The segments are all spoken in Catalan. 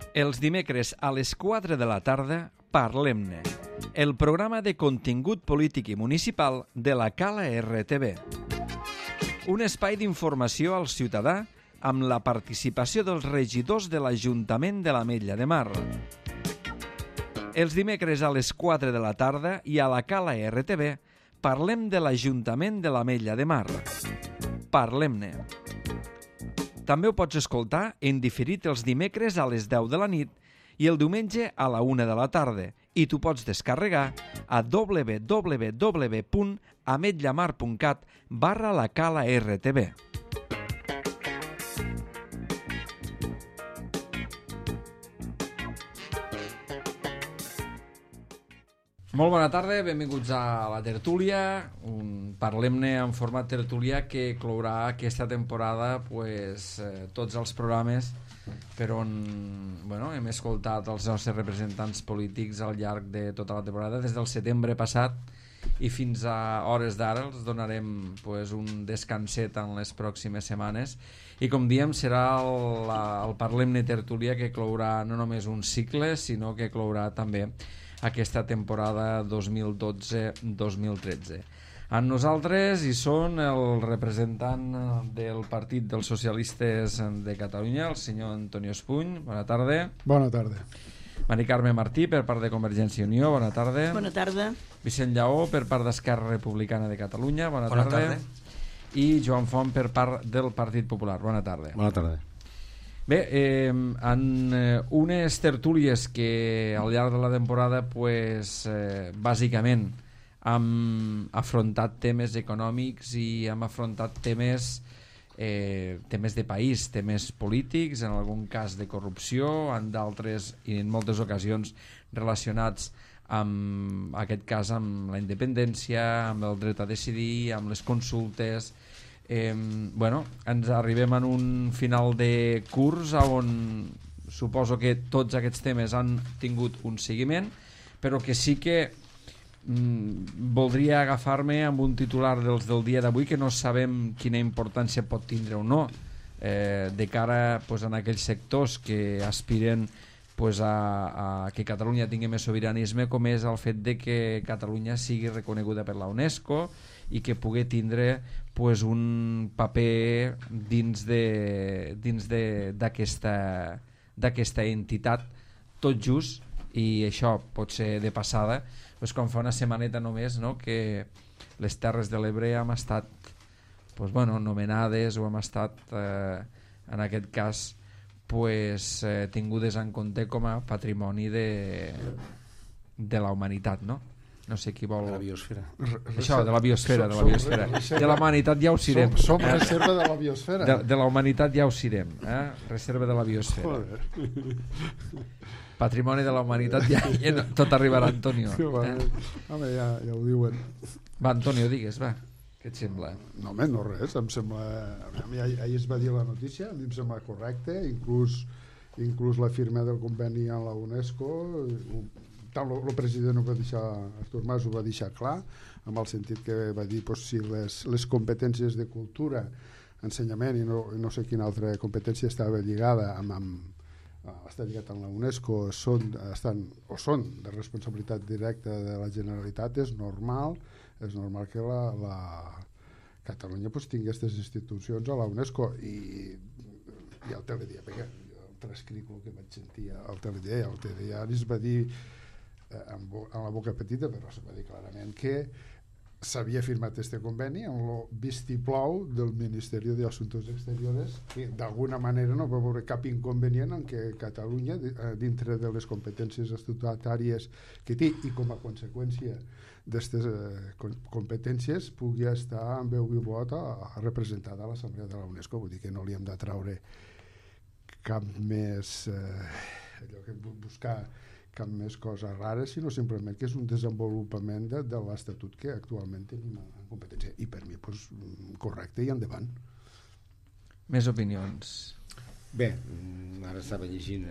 Els dimecres a les 4 de la tarda, Parlem-ne, el programa de contingut polític i municipal de la Cala RTV. Un espai d'informació al ciutadà amb la participació dels regidors de l'Ajuntament de l'Ametlla de Mar. Els dimecres a les 4 de la tarda i a la Cala RTV parlem de l'Ajuntament de l'Ametlla de Mar. Parlem-ne. També ho pots escoltar en diferit els dimecres a les 10 de la nit i el diumenge a la 1 de la tarda i t'ho pots descarregar a www.ametllamar.cat/la Cala RTV. Molt bona tarda, benvinguts a la tertúlia, un Parlem-ne en format tertúlia que clourà aquesta temporada tots els programes per on hem escoltat els nostres representants polítics al llarg de tota la temporada, des del setembre passat i fins a hores d'ara. Els donarem un descanset en les pròximes setmanes i, com diem, serà el Parlem-ne tertúlia que clourà no només un cicle, sinó que clourà també aquesta temporada 2012-2013. Amb nosaltres hi són el representant del Partit dels Socialistes de Catalunya, el senyor Antonio Espuny. Bona tarda. Bona tarda. Mari Carme Martí, per part de Convergència i Unió. Bona tarda. Bona tarda. Vicent Lleó, per part d'Esquerra Republicana de Catalunya. Bona tarda. I Joan Font, per part del Partit Popular. Bona tarda. Bona tarda. Bé, en unes tertúlies que al llarg de la temporada bàsicament hem afrontat temes econòmics i hem afrontat temes de país, temes polítics, en algun cas de corrupció, en d'altres i en moltes ocasions relacionats amb aquest cas amb la independència, amb el dret a decidir, amb les consultes. Ens arribem en un final de curs on suposo que tots aquests temes han tingut un seguiment, però que sí que voldria agafar-me amb un titular dels del dia d'avui que no sabem quina importància pot tindre o no de cara en aquells sectors que aspiren a que Catalunya tingui més sobiranisme, com és el fet de que Catalunya sigui reconeguda per la UNESCO i que pugui tindre un paper dins d'aquesta entitat tot just. I això pot ser de passada, com fa una setmaneta només, que les Terres de l'Ebre hem estat nomenades o hem estat en aquest cas tingudes en compte com a patrimoni de la humanitat, no? No sé qui vol... De la biosfera. Això, de la biosfera. De la humanitat ja ho sirem. Som reserva de la biosfera. De la humanitat ja ho sirem. Reserva de la biosfera. Patrimoni de la humanitat, ja tot arribarà, Antonio. Home, ja ho diuen. Va, Antonio, digues, va. Què et sembla? No, home, no res, em sembla... Ahir es va dir la notícia, a mi em sembla correcte, inclús la firma del conveni amb la UNESCO. Tant el president ho va deixar, Artur Mas ho va deixar clar, amb el sentit que va dir si les competències de cultura, ensenyament i no sé quina altra competència estava lligada està lligat amb la UNESCO, són de responsabilitat directa de la Generalitat. És normal que la Catalunya tingui aquestes institucions a la UNESCO i el Telediari, perquè jo transcric el que vaig sentir al Telediari. El Telediari es va dir amb la boca petita, però es va dir clarament que s'havia firmat este conveni amb el vistiplau del Ministeri de Asuntos Exteriores, que d'alguna manera no va veure cap inconvenient en que Catalunya, dintre de les competències estatutàries que té i com a conseqüència d'aquestes competències, pugui estar amb veu i vot representada a l'Assemblea de la UNESCO. Vull dir que no li hem de traure cap més buscar cap més cosa rara, sinó simplement que és un desenvolupament de l'Estatut que actualment tenim en competència, i per mi correcte i endavant. Més opinions? Bé, ara estava llegint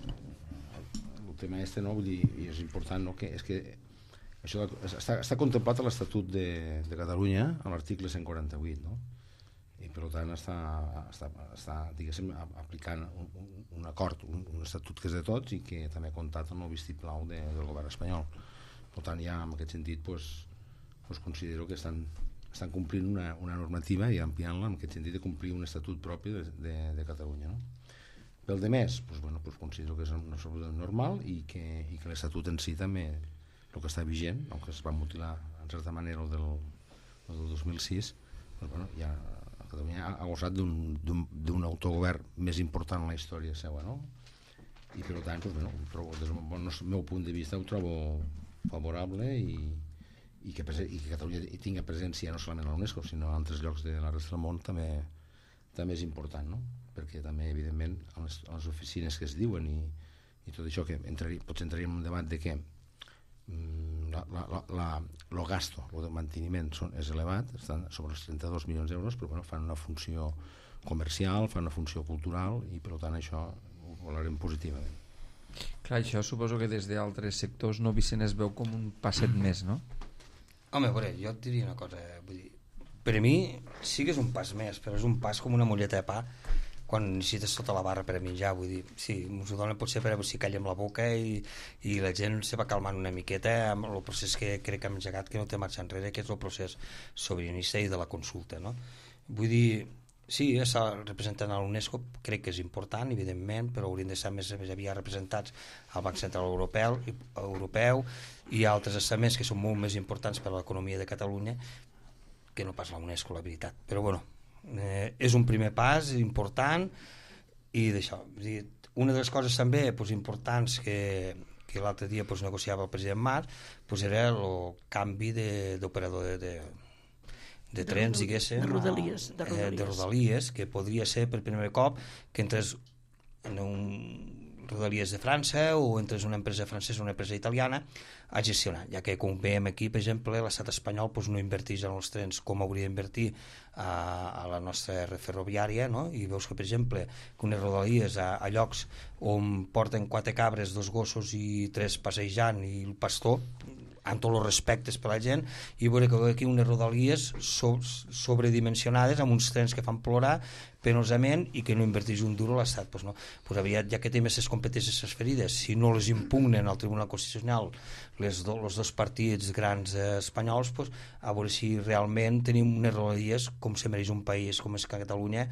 el tema no? Vull dir, i és important, no? Que és que això està contemplat a l'Estatut de Catalunya, a l'article 148, no? i per tant està diguéssim, aplicant un acord, un estatut que és de tots i que també ha comptat amb el vistiplau del govern espanyol. Per tant, ja en aquest sentit considero que estan complint una normativa i ampliant-la en aquest sentit de complir un estatut propi de Catalunya, no? Pel de més, considero que és absolutament normal i que l'estatut en si també, el que està vigent, aunque es va mutilar en certa manera el del 2006, ja Catalunya ha gosat d'un autogovern més important en la història seva, no? I per tant, des del meu punt de vista ho trobo favorable i que Catalunya tingui presència no solament a l'UNESCO sinó a altres llocs de la resta del món també és important, no? Perquè també evidentment a les oficines que es diuen i tot això que potser entraríem en un debat de que el gasto, el de manteniment és elevat, estan sobre els 32 milions d'euros, però fan una funció comercial, fan una funció cultural i per tant això ho valorem positivament. Clar, això suposo que des d'altres sectors no Vicent es veu com un passet més, no? Home, veure, jo et diria una cosa, vull dir, per a mi sí que és un pas més, però és un pas com una molleta de pa quan necessites sota la barra per a menjar, vull dir, sí, ens ho donen potser per a si calla amb la boca i la gent se va calmant una miqueta amb el procés que crec que hem engegat, que no té marxa enrere, que és el procés sobiranista i de la consulta, no? Vull dir, sí, està representant a l'UNESCO, crec que és important, evidentment, però haurien d'estar més aviat representats al Banc Central Europeu i altres estaments que són molt més importants per a l'economia de Catalunya que no pas la UNESCO, la veritat. Però bueno, és un primer pas important i d'això. Una de les coses també importants que l'altre dia negociava el president Mas era el canvi d'operador de trens, diguéssim, de Rodalies, que podria ser per primer cop que entres en Rodalies de França o entres una empresa francesa o una empresa italiana a gestionar, ja que com veiem aquí, per exemple, l'estat espanyol no inverteix en els trens com hauria d'invertir a la nostra ferroviària, no? I veus que, per exemple, que unes Rodalies a llocs on porten 4 cabres, 2 gossos i 3 passejant i el pastor, amb tots els respectes per la gent, i veure que aquí unes Rodalies sobredimensionades amb uns trens que fan plorar penosament i que no inverteix un duro a l'Estat. No? Aviat, ja que té més les competències transferides, si no les impugnen al Tribunal Constitucional els dos partits grans espanyols, a veure si realment tenim unes Rodalies com se mereix un país com és Catalunya,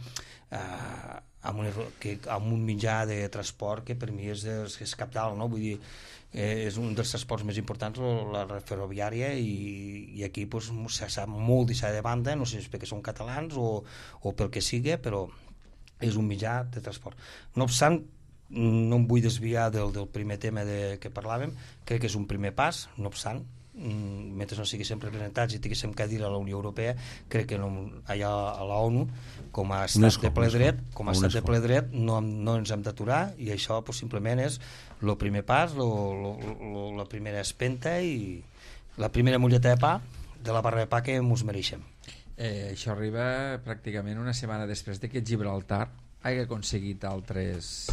amb un mitjà de transport que per mi és cabdal, no? Vull dir, és un dels transports més importants, la ferroviària, i aquí s'ha molt deixat de banda, no sé si és perquè són catalans o pel que sigui, però és un mitjà de transport. No obstant, no em vull desviar del primer tema que parlàvem, crec que és un primer pas, no obstant, mentre no siguéssim representats i tinguéssim cadira a la Unió Europea, crec que allà a la ONU, com a estat de ple dret, no ens hem d'aturar, i això simplement és el primer pas, la primera espenta i la primera molleta de pa de la barra de pa que ens mereixem. Això arriba pràcticament una setmana després de que Gibraltar hagi aconseguit altres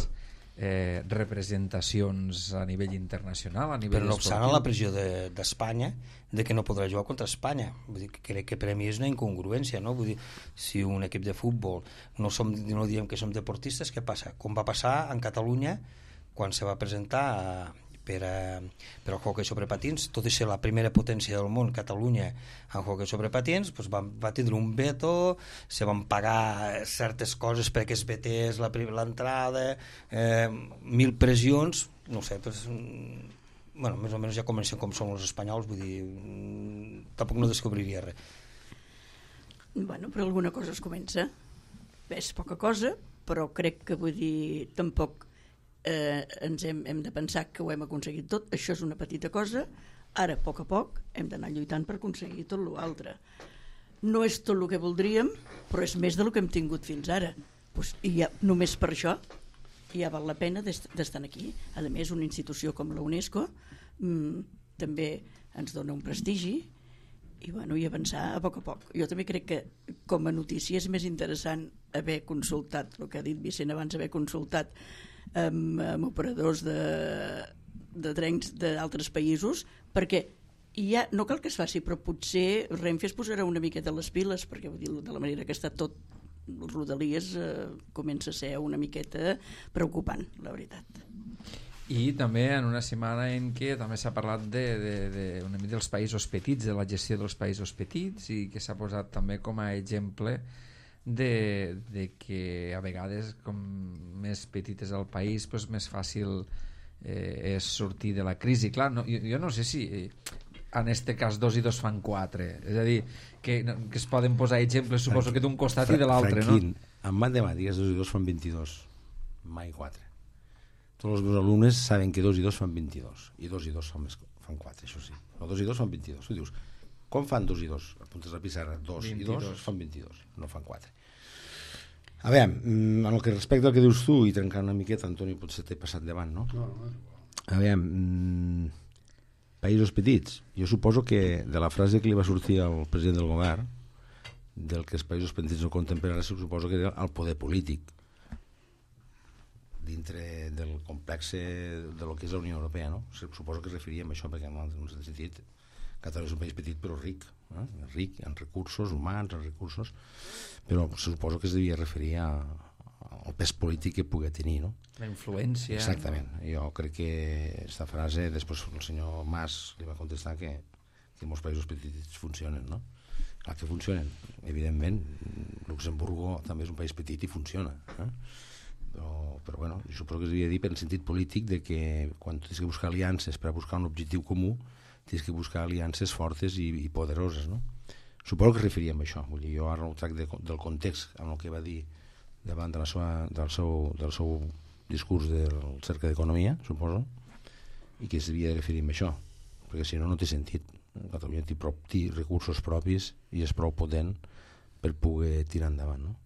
representacions a nivell internacional, a nivell però no obstant la pressió d'Espanya de que no podrà jugar contra Espanya. Vull dir, crec que per a mi és una incongruència, no? Vull dir, si un equip de futbol no diem que som deportistes, què passa? Com va passar en Catalunya quan se va presentar per al hoquei sobre patins, tot i ser la primera potència del món, Catalunya, en hoquei sobre patins, va tindre un veto, se van pagar certes coses perquè es vetés l'entrada, 1000 pressions, no sé, bueno, més o menys ja comencen com som els espanyols, vull dir, tampoc no descobriria res. Bueno, però alguna cosa es comença. És poca cosa, però crec que, vull dir, tampoc ens hem de pensar que ho hem aconseguit tot. Això és una petita cosa, ara a poc hem d'anar lluitant per aconseguir tot l'altre. No és tot el que voldríem, però és més del que hem tingut fins ara, i ja, només per això ja val la pena d'estar aquí. A més, una institució com la UNESCO també ens dona un prestigi i avançar a poc. Jo també crec que com a notícia és més interessant haver consultat el que ha dit Vicent abans, haver consultat amb operadors de trens d'altres països, perquè ja no cal que es faci, però potser Renfe es posarà una miqueta les piles, perquè vull dir, de la manera que està tot Rodalies comença a ser una miqueta preocupant, la veritat. I també en una setmana en què també s'ha parlat una mica dels països petits, de la gestió dels països petits, i que s'ha posat també com a exemple de que a vegades com més petit és el país, doncs més fàcil és sortir de la crisi. Clar, jo no sé si en este cas 2 i 2 fan 4, és a dir, que es poden posar exemples, suposo que d'un costat i de l'altre, no? Franquín, en matemàtiques 2 i 2 fan 22, mai 4. Tots els meus alumnes saben que 2 i 2 fan 22 i 2 i 2 fan 4, això sí. No, 2 i 2 fan 22. Tu dius, com fan 2 i 2? Apuntes a la pissarra, 2 i 2 fan 22, no fan 4. A veure, en el que respecta al que dius tu, i trencant una miqueta, Antoni, potser t'he passat davant, no? A veure, països petits. Jo suposo que de la frase que li va sortir al president del govern, del que els països petits no compten per res, suposo que era el poder polític dintre del complex de lo que és la Unió Europea, no? Suposo que es referia a això, perquè en un sentit Catalunya és un país petit però ric, ric en recursos humans, en recursos, però suposo que es devia referir al pes polític que pugui tenir, no? La influència. Exactament. Jo crec que aquesta frase, després el senyor Mas li va contestar que molts països petits funcionen, no? Clar que funcionen. Evidentment, Luxemburgo també és un país petit i funciona, però bueno, jo suposo que es devia dir per el sentit polític de que quan tens que buscar aliances per a buscar un objectiu comú, tens que buscar aliances fortes i poderoses, no? Suposo que es referia a això. Vull dir, jo ara ho tracte del context amb el que va dir davant del seu discurs del cercle d'economia, suposo, i que es devia referir a això, perquè si no, no té sentit. Catalunya té recursos propis i és prou potent per poder tirar endavant, no?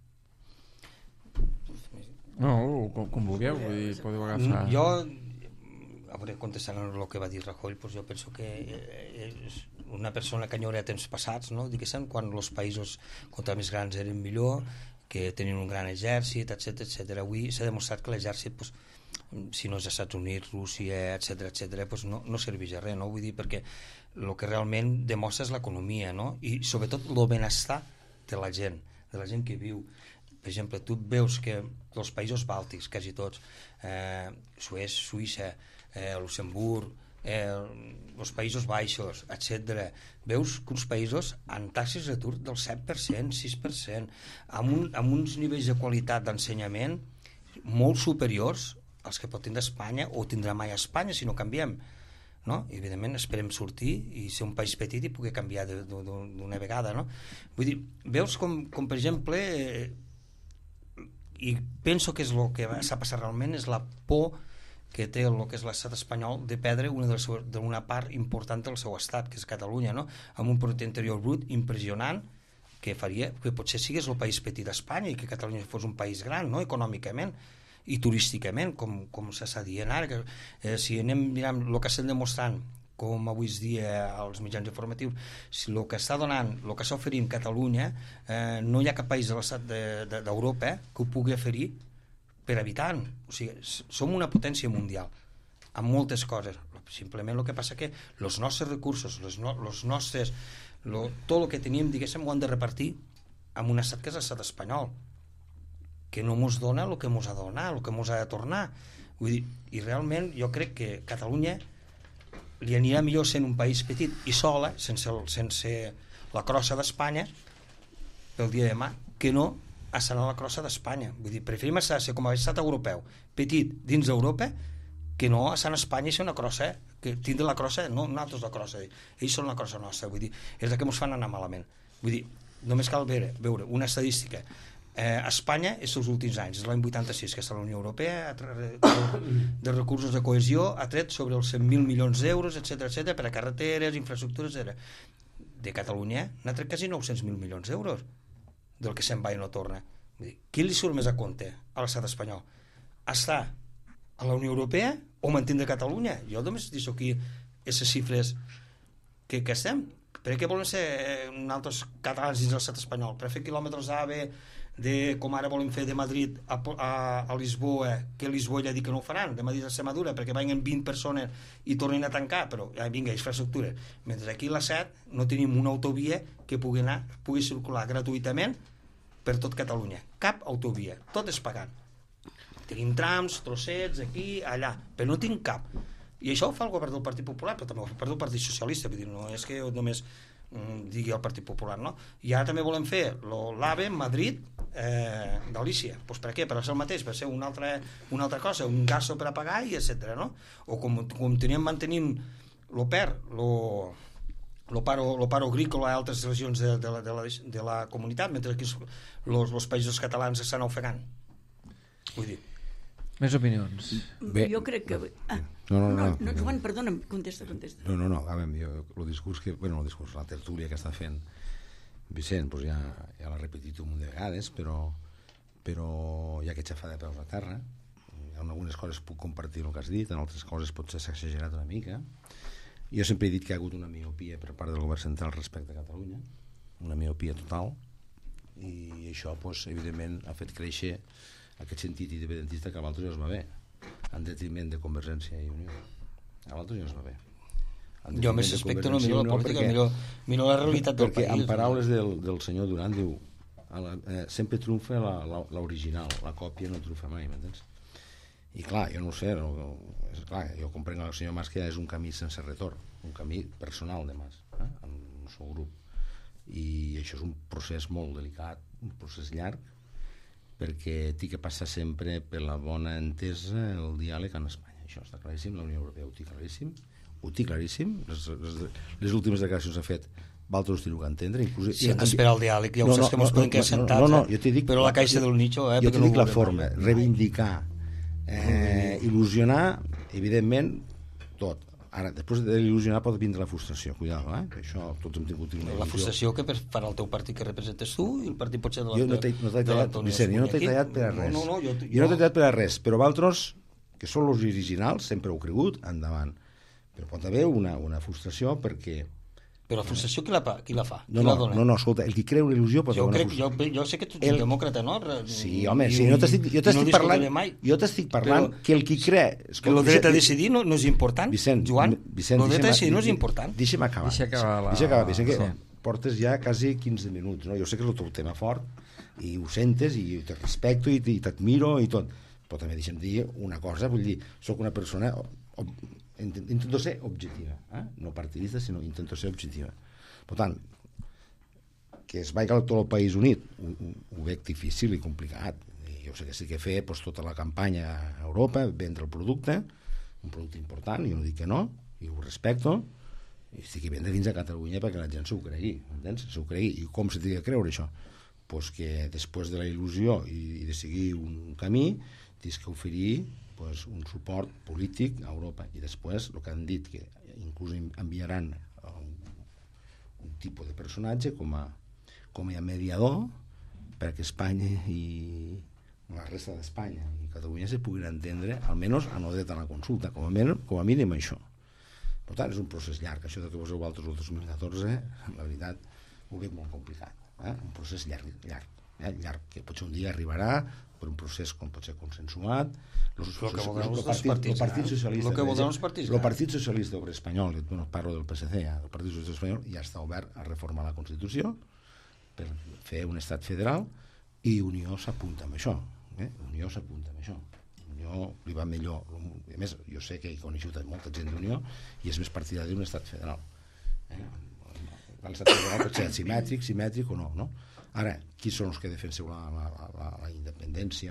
No, com vulgueu, vull dir, podeu agafar. Jo, a veure, contestant el que va dir Rajoy, pues jo penso que és una persona que enyora temps passats, no? Diguéssim, quan els països contra més grans eren millor, que tenien un gran exèrcit, etc. Avui s'ha demostrat que l'exèrcit, pues, si no és als Estats Units, Rússia, etc., pues no serveix a res, no? Vull dir, perquè el que realment demostra és l'economia, no? I sobretot el benestar de la gent que viu. Per exemple, tu veus que els països bàltics, quasi tots, Suïssa, Luxemburg, els Països Baixos, etc., veus que uns països amb taxes d'atur del 7%, 6%, amb uns nivells de qualitat d'ensenyament molt superiors als que pot tindre Espanya o tindrà mai Espanya si no canviem, no? I, evidentment, esperem sortir i ser un país petit i poder canviar d'una vegada, no? Vull dir, veus com per exemple, i penso que és el que s'ha passat realment, és la por que té el que és l'estat espanyol de perdre una part important del seu estat, que és Catalunya, no? Amb un producte interior brut impressionant que faria que potser sigués el país petit d'Espanya i que Catalunya fos un país gran, no? Econòmicament i turísticament, com s'està dient ara, que si anem mirant el que estem demostrant com avui dia als mitjans informatius, si el que està donant, el que està oferint Catalunya, no hi ha cap país de l'estat d'Europa que ho pugui oferir per habitant. O sigui, som una potència mundial amb moltes coses. Simplement el que passa que els nostres recursos, tot el que tenim, diguéssim, ho han de repartir amb un estat que és l'estat espanyol, que no mos dona el que mos ha de donar, el que mos ha de tornar. Vull dir, i realment jo crec que Catalunya li anirà millor sent un país petit i sola, sense la crossa d'Espanya pel dia de demà, que no a ser la crossa d'Espanya. Vull dir, preferim ser com a estat europeu, petit dins d'Europa, que no a ser Espanya i ser una crossa, que tindre la crossa, no nosaltres la crossa, ells són la crossa nostra, vull dir, és la que ens fan anar malament. Vull dir, només cal veure una estadística. Espanya, és els últims anys, és l'any 86 que està la Unió Europea, de recursos de cohesió, ha tret sobre els 100.000 milions d'euros, etc., per a carreteres, infraestructures, etc. De Catalunya n'ha tret quasi 900.000 milions d'euros, del que se'n va i no torna. Vull dir, qui li surt més a compte a l'estat espanyol? Estar a la Unió Europea o mantindre Catalunya? Jo només dic aquí aquestes xifres que estem. Per què volen ser nosaltres catalans dins l'estat espanyol? Per fer quilòmetres AVE com ara volen fer de Madrid a Lisboa, que Lisboa ja dic que no ho faran, de Madrid a Extremadura, perquè vagin 20 persones i tornin a tancar, però vinga, infraestructura. Mentre aquí a la 7 no tenim una autovia que pugui circular gratuïtament per tot Catalunya, cap autovia, tot és pagant. Tenim trams, trossets, aquí, allà, però no tinc cap. I això ho fa el govern del Partit Popular, però també ho fa el Partit Socialista, vull dir, no és que només digui el Partit Popular, no? I ara també volem fer l'AVE Madrid, Galícia. Pues per què? Per ser el mateix, per ser una altra cosa, un gasto per a pagar i etc. No? O com teníem mantenint l'OPER, lo paro agrícola a altres regions de la comunitat, mentre aquí els països catalans estan ofegant. Vull dir, més opinions. Jo crec que... No, Joan, perdona'm, contesta. No, a veure, el discurs, la tertúlia que està fent Vicent, doncs ja l'ha repetit un munt de vegades, però ja que xafa de peus a terra, en algunes coses puc compartir el que has dit, en altres coses potser s'ha exagerat una mica. Jo sempre he dit que hi ha hagut una miopia per part del govern central respecte a Catalunya, una miopia total, i això, evidentment, ha fet créixer aquest sentit independentista que a l'altre ja es va bé, en detriment de Convergència i Unió. A l'altre ja es va bé. Jo més respecte no miro la política, miro la realitat del país. Perquè en paraules del senyor Duran diu sempre triomfa l'original, la còpia no triomfa mai, m'entens? I clar, jo no ho sé, jo comprenc que el senyor Mas que és un camí sense retorn, un camí personal de Mas, en el seu grup, i això és un procés molt delicat, un procés llarg, perquè té que passar sempre per la bona entesa el diàleg en Espanya. Això està claríssim, la Unió Europea ho té claríssim, les últimes declaracions ha fet Valtros teniu que entendre. Si hem d'esperar el diàleg, ja ho saps que mos podem quedar sentats, però la caixa del nicho... Jo t'ho dic la forma, reivindicar, il·lusionar, evidentment, tot. Ara, després de il·lusionar pot vindre la frustració, cuidado, que això tots hem tingut una il·lusió. La frustració que farà el teu partit que representes tu i el partit potser de l'Antoni. Vicent, jo no t'he tallat per a res. Jo no t'he tallat per a res, però Valtros, que són els originals, sempre ho he cregut, endavant. Però pot haver una frustració perquè... Però la frustració qui la fa? No, escolta, el que crea una il·lusió pot haver una frustració. Jo sé que tu ets un demòcrata, no? Sí, home, jo t'estic parlant que el que crea... Que el dret a decidir no és important, Joan? El dret a decidir no és important. Deixa'm acabar. Deixa'm acabar, Vicent, que portes ja quasi 15 minuts, no? Jo sé que és el teu tema fort i ho sentes i te respecto i t'admiro i tot, però també deixa'm dir una cosa, vull dir, soc una persona... intento ser objectiva, no partidista, sinó intento ser objectiva. Per tant, que es vagi tot el país unit ho veig difícil i complicat. Jo sé que sí que fer tota la campanya a Europa, vendre el producte, un producte important, jo no dic que no, i ho respecto, i estic que vendre dins a Catalunya perquè la gent s'ho cregui, entens? S'ho cregui. I com s'ha de creure això? Pues que després de la il·lusió i de seguir un camí tens que oferir un suport polític a Europa, i després el que han dit que inclús enviaran un tipus de personatge com a mediador perquè Espanya i la resta d'Espanya i Catalunya se puguin entendre, almenys a no dret a la consulta, com a mínim això. Per tant, és un procés llarg, això de que vos vosaltres el 2014, la veritat ho veig molt complicat, un procés llarg, que potser un dia arribarà per un procés com pot ser consensuat. El Partit Socialista Obrer Espanyol, parlo del PSC, el Partit Socialista Espanyol ja està obert a reformar la Constitució per fer un estat federal, i Unió s'apunta amb això. Unió li va millor. A més, jo sé que he coneixut molta gent d'Unió i és més partidari d'un estat federal. L'estat federal pot ser simètric o no? Ara, qui són els que defenseu la independència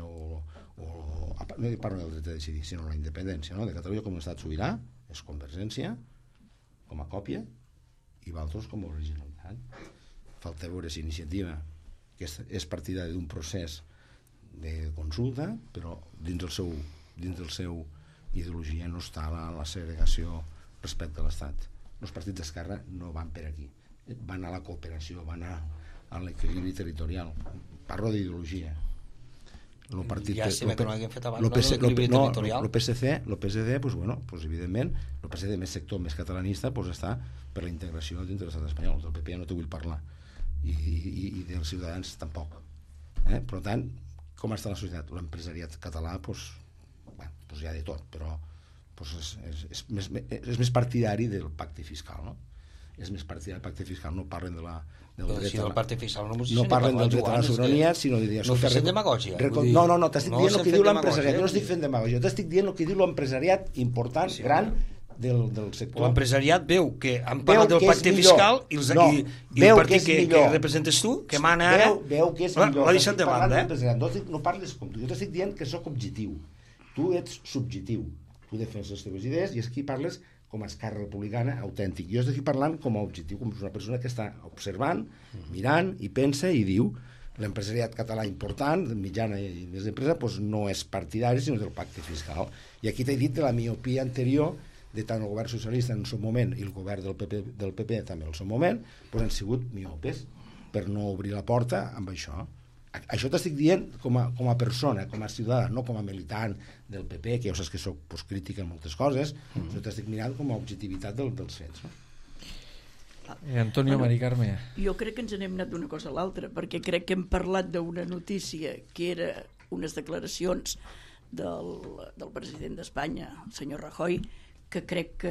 no parlo del dret a decidir, sinó la independència de Catalunya com a estat sobirà? És Convergència com a còpia i Valtros com a originalitat. Falta veure si Iniciativa, que és partidari d'un procés de consulta, però dins del seu ideologia no està la segregació respecte a l'Estat. Els partits d'esquerra no van per aquí, van a la cooperació, van a l'equilibri territorial. Parlo d'ideologia. Ja sé que no haguem fet abans l'equilibri territorial. El PSC, evidentment, el PSC més sector, més catalanista, està per la integració dintre de l'estat espanyol. Del PP no t'ho vull parlar, i dels Ciutadans tampoc. Per tant, com està la societat? L'empresariat català hi ha de tot, però és més partidari del pacte fiscal, no? és més partidari del pacte fiscal, no parlen del Però dret si del pacte fiscal no parlen del dret a la sobirania, sinó de dir... No fem demagògia. No, t'estic dient el que diu l'empresariat, jo no estic fent demagògia, jo t'estic dient el que diu l'empresariat important, gran, del sector. L'empresariat veu que han parlat del pacte fiscal i el partit que representes tu, que mana ara, veu que és millor. l'ha deixat de banda. No parles com tu, jo t'estic dient que sóc objectiu, tu ets subjectiu, tu defenses les teves idees i aquí parles com a Esquerra Republicana autèntic. Jo estic parlant com a objectiu, com una persona que està observant, mirant i pensa i diu l'empresariat català important, mitjana i més d'empresa, doncs no és partidari sinó del pacte fiscal. I aquí t'he dit de la miopia anterior de tant el govern socialista en el seu moment i el govern del PP també en el seu moment, doncs han sigut miopes per no obrir la porta amb això. Això t'estic dient com a persona, com a ciutadà, no com a militant del PP, que ja saps que soc crític en moltes coses, jo t'estic mirant com a objectivitat dels fets. Antonio Mari Carme. Jo crec que ens n'hem anat d'una cosa a l'altra, perquè crec que hem parlat d'una notícia que era unes declaracions del president d'Espanya, el senyor Rajoy, que crec que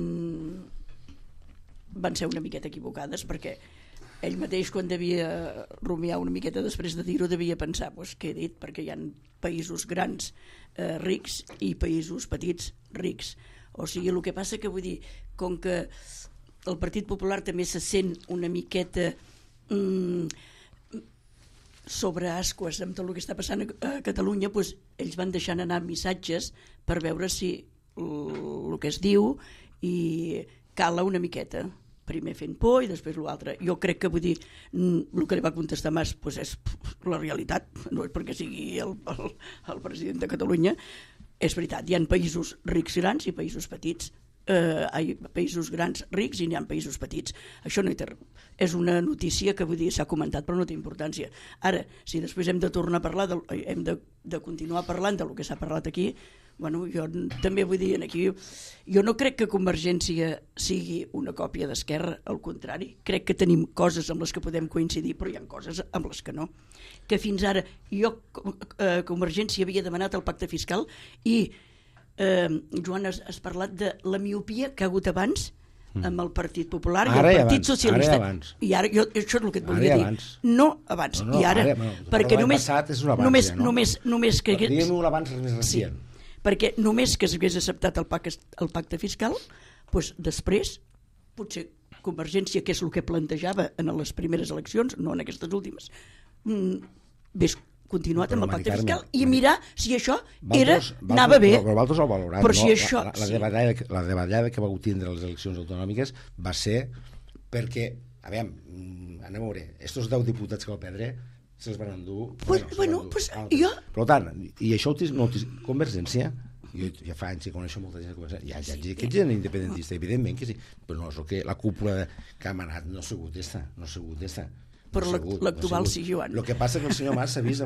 van ser una miqueta equivocades, perquè ell mateix, quan devia rumiar una miqueta després de dir-ho, devia pensar què he dit, perquè hi ha països grans rics i països petits rics. O sigui, el que passa que vull dir, com que el Partit Popular també se sent una miqueta sobre ascues amb tot el que està passant a Catalunya, doncs ells van deixant anar missatges per veure si el que es diu i cala una miqueta, primer fent por i després l'altre. Jo crec que, vull dir, el que li va contestar Mas és la realitat, no és perquè sigui el president de Catalunya. És veritat, hi ha països rics i grans i països petits, hi ha països grans rics i n'hi ha països petits. Això no hi té, és una notícia que, vull dir, s'ha comentat però no té importància. Ara, si després hem de tornar a parlar, hem de continuar parlant del que s'ha parlat aquí, bueno, jo també vull dir aquí, jo no crec que Convergència sigui una còpia d'Esquerra, al contrari, crec que tenim coses amb les que podem coincidir, però hi ha coses amb les que no. Que fins ara Convergència havia demanat el pacte fiscal i Joan, has parlat de la miopia que ha hagut abans amb el Partit Popular i el Partit Socialista. I ara, això és el que et volia dir. No abans, i ara, perquè només que... Diguem un abans més recient. Perquè només que s'hagués acceptat el pacte fiscal, doncs després, potser Convergència, que és el que plantejava en les primeres eleccions, no en aquestes últimes, hagués continuat amb el pacte fiscal i mirar si això anava bé. Però vosaltres ho valorant, però si això... La davallada que vau tindre les eleccions autonòmiques va ser perquè, anem a veure, estos 10 diputats que vau perdre se'ls van endur... jo... Per tant, i això Convergència, jo ja fa anys que coneixo molta gent de Convergència, ja que gent independentista, evidentment que sí, però no és el que la cúpula que ha manat no ha sigut esta. Però l'actual sí, Joan. El que passa que el senyor Mas s'ha vist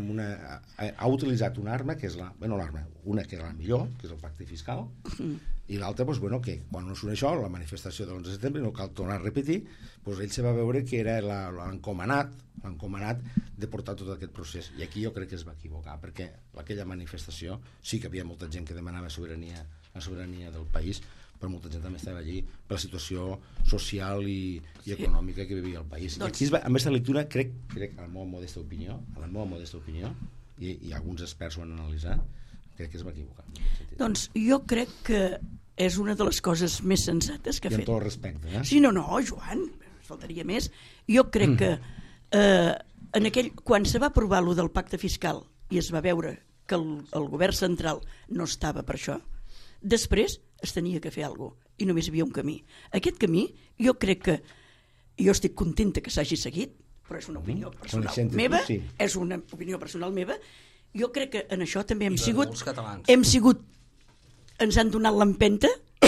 ha utilitzat una arma que és una que era la millor, que és el pacte fiscal, i l'altra, que quan no surt això, la manifestació de l'11 de setembre, no cal tornar a repetir, ell se va veure que era l'encomanat de portar tot aquest procés. I aquí jo crec que es va equivocar, perquè aquella manifestació sí que hi havia molta gent que demanava la sobirania del país, però molta gent també estava allí per la situació social i econòmica que vivia el país. I aquí, amb aquesta lectura, crec a la meva modesta opinió, i alguns experts ho han analitzat, crec que es va equivocar. Doncs jo crec que és una de les coses més sensates que ha fet. I amb tot el respecte, Sí, no, Joan, faltaria més. Jo crec que quan se va aprovar allò del pacte fiscal i es va veure que el govern central no estava per això, després es tenia que fer alguna cosa i només hi havia un camí. Aquest camí jo crec que jo estic contenta que s'hagi seguit, però és una opinió personal meva, és una opinió personal meva. Jo crec que en això també ens han donat l'empenta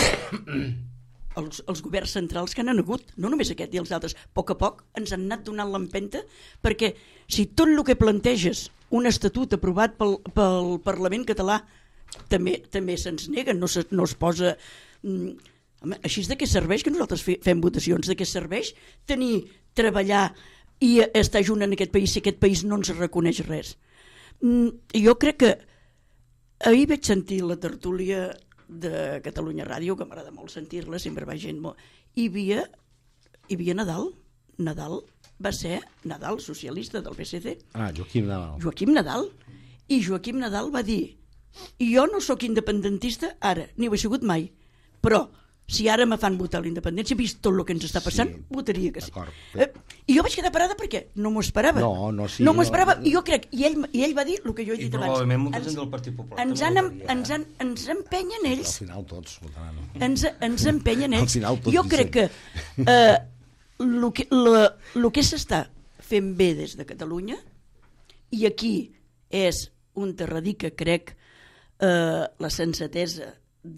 els governs centrals que han hagut, no només aquest i els altres, a poc ens han anat donant l'empenta, perquè si tot el que planteges un estatut aprovat pel Parlament català també se'ns nega, no es posa... Així de què serveix que nosaltres fem votacions? De què serveix treballar i estar junt en aquest país si aquest país no ens reconeix res? Jo crec que ahir vaig sentir la tertúlia de Catalunya Ràdio, que m'agrada molt sentir-la, sempre va gent molt... Hi havia hi havia Nadal. Nadal va ser Nadal, socialista del PSC. Joaquim Nadal. Joaquim Nadal. I Joaquim Nadal va dir: jo no sóc independentista ara, ni ho he sigut mai, però si ara me fan votar la independència, vist tot el que ens està passant, votaria que sí. I jo vaig quedar parada perquè no m'ho esperava. No m'ho esperava, i jo crec, i ell va dir el que jo he dit abans. I probablement molta gent del Partit Popular ens empenyen ells. Al final tots votaran. Ens empenyen ells. Jo crec que el que s'està fent bé des de Catalunya, i aquí és on radica, crec, la sensatesa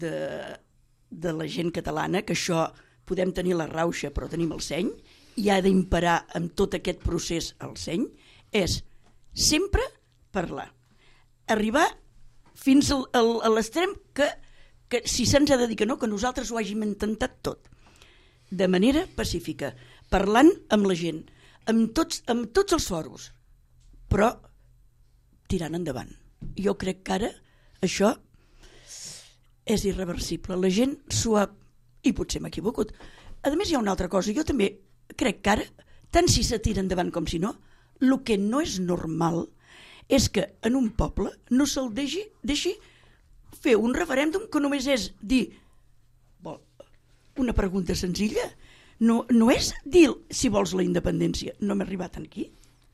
de la gent catalana, que això podem tenir la rauxa però tenim el seny, i ha d'imperar amb tot aquest procés el seny, és sempre parlar, arribar fins a l'extrem que si se'ns ha de dir que no, que nosaltres ho hàgim intentat tot de manera pacífica, parlant amb la gent, amb tots els foros, però tirant endavant. Jo crec que ara això és irreversible. La gent s'ho ha... I potser m'he equivocat. A més, hi ha una altra cosa. Jo també crec que ara, tant si se tira endavant com si no, el que no és normal és que en un poble no se'l deixi fer un referèndum que només és dir una pregunta senzilla. No és dir si vols la independència. No m'he arribat aquí.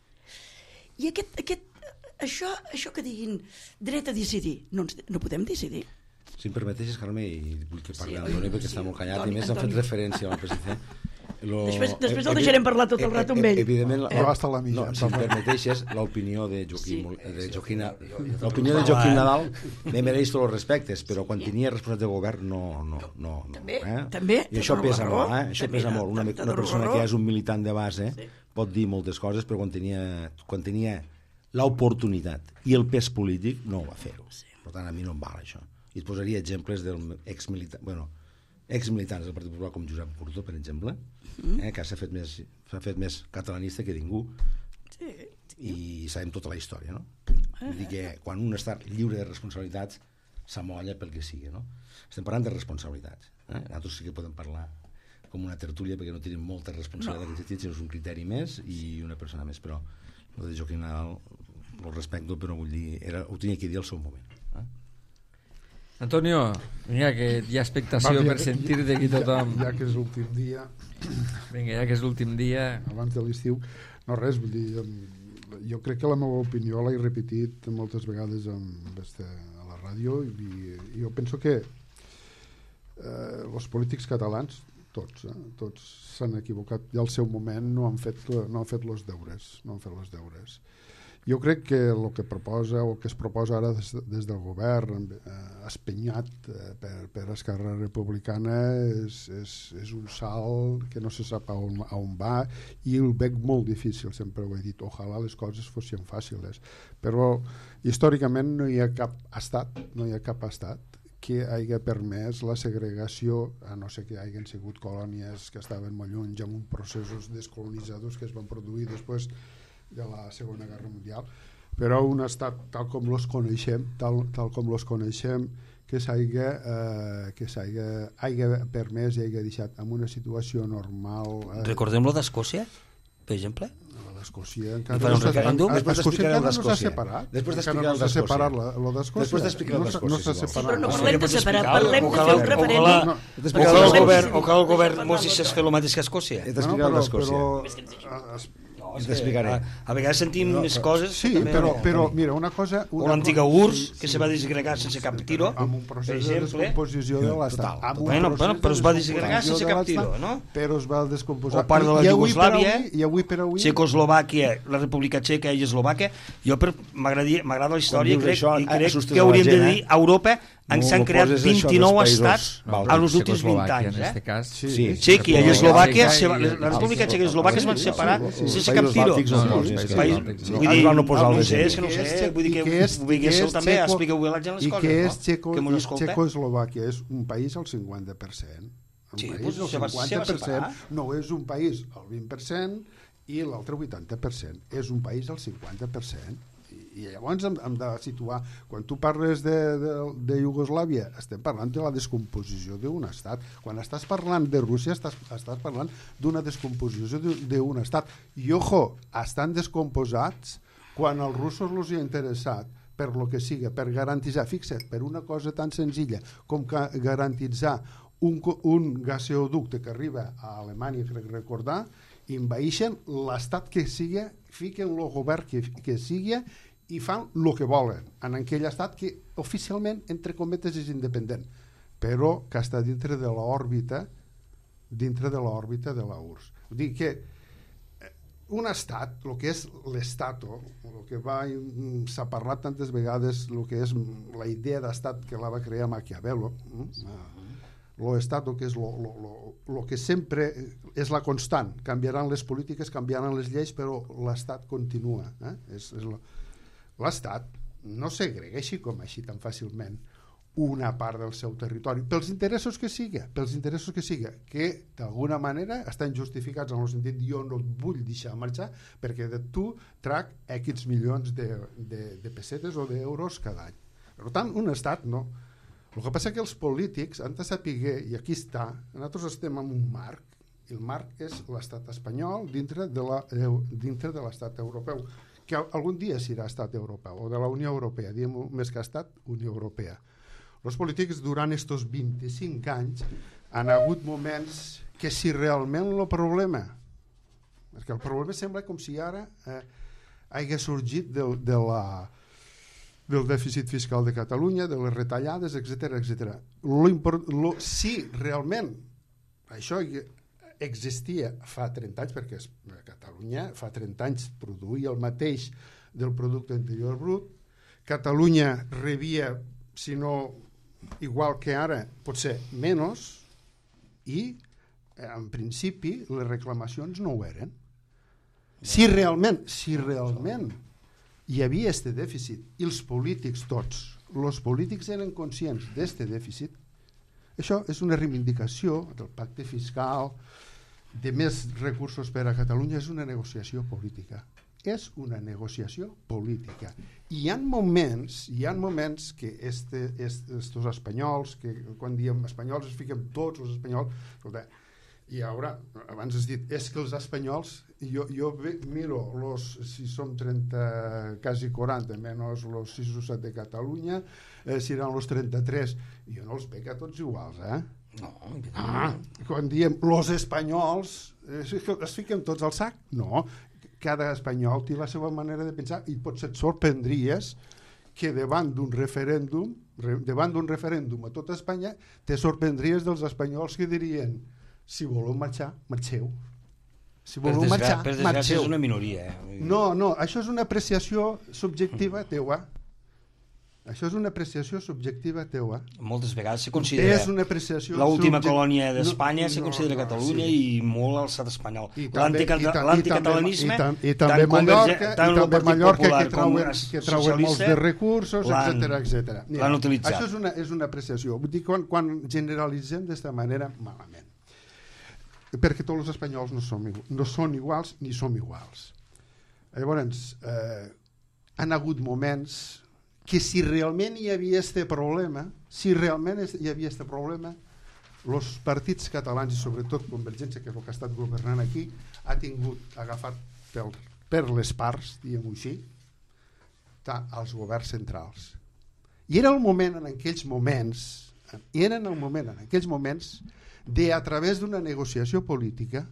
I això que diguin dret a decidir, no podem decidir. Si em permeteixes, Carme, i vull que parli Antoni perquè està molt callat, i més han fet referència al PSC. Després el deixarem parlar tot el rato amb ell. Evidentment, si em permeteixes, l'opinió de Joaquim Nadal me mereix tots els respectes, però quan tenia responsabilitat de govern no. També. I això pesa molt, això pesa molt. Una persona que és un militant de base pot dir moltes coses, però quan tenia l'oportunitat i el pes polític no ho va fer-ho. Per tant, a mi no em val això. I et posaria exemples d'exmilitants del Partit Popular com Josep Purto, per exemple, que s'ha fet més catalanista que ningú, i sabem tota la història, no? Vull dir que quan un està lliure de responsabilitats s'amolla pel que sigui, no? Estem parlant de responsabilitats. Nosaltres sí que podem parlar com una tertúlia perquè no tenim molta responsabilitat, sinó és un criteri més i una persona més, però el de Joaquim Nadal el respecto, però vull dir, ho tenia que dir al seu moment. Antonio, vinga, que hi ha expectació per sentir d'aquí tothom. Ja que és l'últim dia. Vinga, ja que és l'últim dia. Abans de l'estiu. No, res, vull dir, jo crec que la meva opinió l'he repetit moltes vegades a la ràdio, i jo penso que els polítics catalans, tots s'han equivocat i al seu moment no han fet els deures. Jo crec que el que es proposa ara des del govern espenyat per Esquerra Republicana és un salt que no se sap a on va, i el veig molt difícil, sempre ho he dit. Ojalà les coses fossin fàcils, però històricament no hi ha cap estat que hagi permès la segregació, a no ser que hagin sigut colònies que estaven molt lluny amb uns processos descolonitzadors que es van produir després de la Segona Guerra Mundial, però un estat tal com los coneixem, que s'hagi permès i hagi deixat en una situació normal. Recordem-lo d'Escòcia, per exemple? Escòcia encara no s'ha separat. Després d'explicar el d'Escòcia. No s'ha separat. No parlem de separar, parlem de fer un referèndum. Ojalà el govern mos deixés fer el mateix que Escòcia. T'explicaré el d'Escòcia. A vegades sentim més coses. Sí, però mira, una cosa... O l'antiga URSS, que se va desgregar sense cap tiro, amb un procés de descomposició de l'Estat. Però es va desgregar sense cap tiro, no? Però es va descomposar. O part de la Iugoslàvia, i avui per avui... Txecoslovàquia, la República Txeca i Eslovàquia. Jo m'agrada la història i crec que hauríem de dir a Europa s'han creat 29 estats als últims 20 anys. Txèquia i Eslovàquia, la República Txeca i Eslovàquia es van separar sense cap tiro. No sé, vull dir que Viguéssim també expliqueu-ho a la gent les coses. I què és Txecoslovàquia? És un país al 50%. Un país al 50%. No és un país al 20% i l'altre 80%. És un país al 50%. I llavors hem de situar, quan tu parles de Iugoslàvia, estem parlant de la descomposició d'un estat. Quan estàs parlant de Rússia, estàs parlant d'una descomposició d'un estat. I, ojo, estan descomposats quan als russos els hi ha interessat per lo que siga, per garantitzar, fixa't, per una cosa tan senzilla com garantitzar un gasoducte que arriba a Alemanya, crec recordar, envaeixen l'estat que sigui, fiquen el govern que sigui i fan el que volen en aquell estat que oficialment, entre cometes, és independent, però que està dintre de l'òrbita de la URSS. Vull dir que un estat, el que és l'estato, el que s'ha parlat tantes vegades, el que és la idea d'estat que la va crear Maquiavelo, l'estato, que és el que sempre és la constant, canviaran les polítiques, canviaran les lleis, però l'estat continua. L'estat no segrega així com així tan fàcilment una part del seu territori, pels interessos que siga, que d'alguna manera estan justificats en el sentit jo no et vull deixar marxar perquè de tu trac X milions de pessetes o d'euros cada any. Per tant, un estat no. El que passa és que els polítics han de saber, i aquí està, nosaltres estem en un marc, i el marc és l'estat espanyol dintre de l'estat europeu, que algun dia serà estat europeu, o de la Unió Europea, diem més que estat, Unió Europea. Els polítics durant aquests 25 anys han hagut moments que si realment el problema, perquè el problema sembla com si ara hagi sorgit del dèficit fiscal de Catalunya, de les retallades, etc. Si realment això existia fa 30 anys, perquè Catalunya fa 30 anys produïa el mateix del producte interior brut, Catalunya rebia, si no igual que ara, potser menys, i en principi les reclamacions no ho eren. Si realment hi havia aquest dèficit i els polítics tots, els polítics eren conscients d'aquest dèficit, això és una reivindicació del pacte fiscal, de més recursos per a Catalunya, és una negociació política. És una negociació política. I hi ha moments que estos espanyols, que quan diem espanyols es fiquen tots els espanyols, escolta, i ara, abans has dit, és que els espanyols, jo miro si som 30, quasi 40, menys els 6 o 7 de Catalunya, seran els 33, jo no els veig a tots iguals, No. Quan diem los espanyols, es fiquen tots al sac? No, cada espanyol té la seva manera de pensar i potser et sorprendries que davant d'un referèndum a tota Espanya te sorprendries dels espanyols que dirien si voleu marxar, marxeu. Si voleu marxar, marxeu. Per desgràcia és una minoria. No, això és una apreciació subjectiva teua. Això és una apreciació subjectiva teua. Moltes vegades se considera l'última colònia d'Espanya, se considera Catalunya i molt l'estat espanyol. L'anticatalanisme, i també Mallorca, que trauen molts de recursos, etc. L'han utilitzat. Això és una apreciació. Vull dir, quan generalitzem d'esta manera, malament. Perquè tots els espanyols no són iguals ni som iguals. Llavors, han hagut moments que si realment hi havia aquest problema, els partits catalans i sobretot Convergència, que és el que ha estat governant aquí, ha tingut agafat per les parts, diguem-ho així, als governs centrals. I era el moment en aquells moments de, a través d'una negociació política,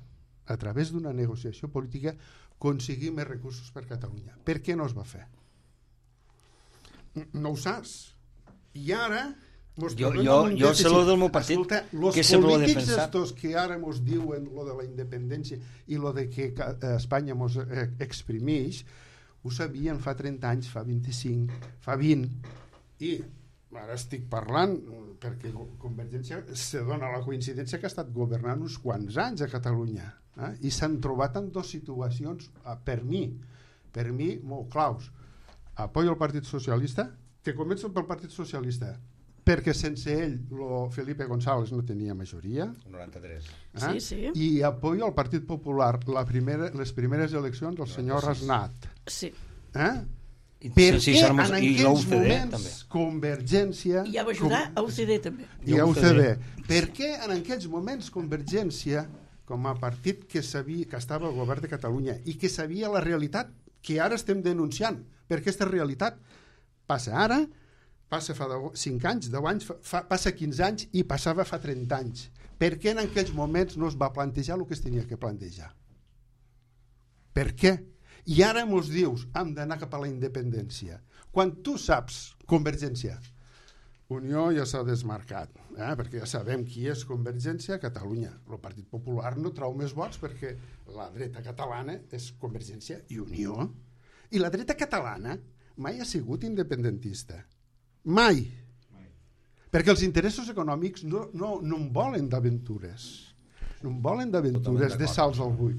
aconseguir més recursos per Catalunya. Per què no es va fer? No ho saps. I ara jo sé lo del meu partit, escolta, que sempre ho he polítics defensat. estos que ara mos diuen lo de la independència i lo de que Espanya mos exprimeix, ho sabien fa 30 anys, fa 25, fa 20, i ara estic parlant perquè Convergència se dona la coincidència que ha estat governant uns quants anys a Catalunya, i s'han trobat en dues situacions, per mi molt claus. Apoyo al Partit Socialista, que començo pel Partit Socialista, perquè sense ell Felipe González no tenia majoria. 93. Sí. I apoyo al Partit Popular les primeres eleccions del senyor Rasnat. Sí. perquè en I aquells l'UCD, moments també. Convergència... I ja va ajudar a UCD també. I a UCD. Per què en aquells moments Convergència, com a partit que estava al govern de Catalunya i que sabia la realitat que ara estem denunciant, perquè aquesta realitat passa ara, passa fa 5 anys, 10 anys, passa 15 anys i passava fa 30 anys. Per què en aquells moments no es va plantejar el que es tenia que plantejar? Per què? I ara mos dius, hem d'anar cap a la independència. Quan tu saps, Convergència, Unió ja s'ha desmarcat, perquè ja sabem qui és Convergència a Catalunya. El Partit Popular no trau més vots perquè la dreta catalana és Convergència i Unió. I la dreta catalana mai ha sigut independentista. Mai. Perquè els interessos econòmics no en volen d'aventures. No en volen d'aventures, de salts al buit.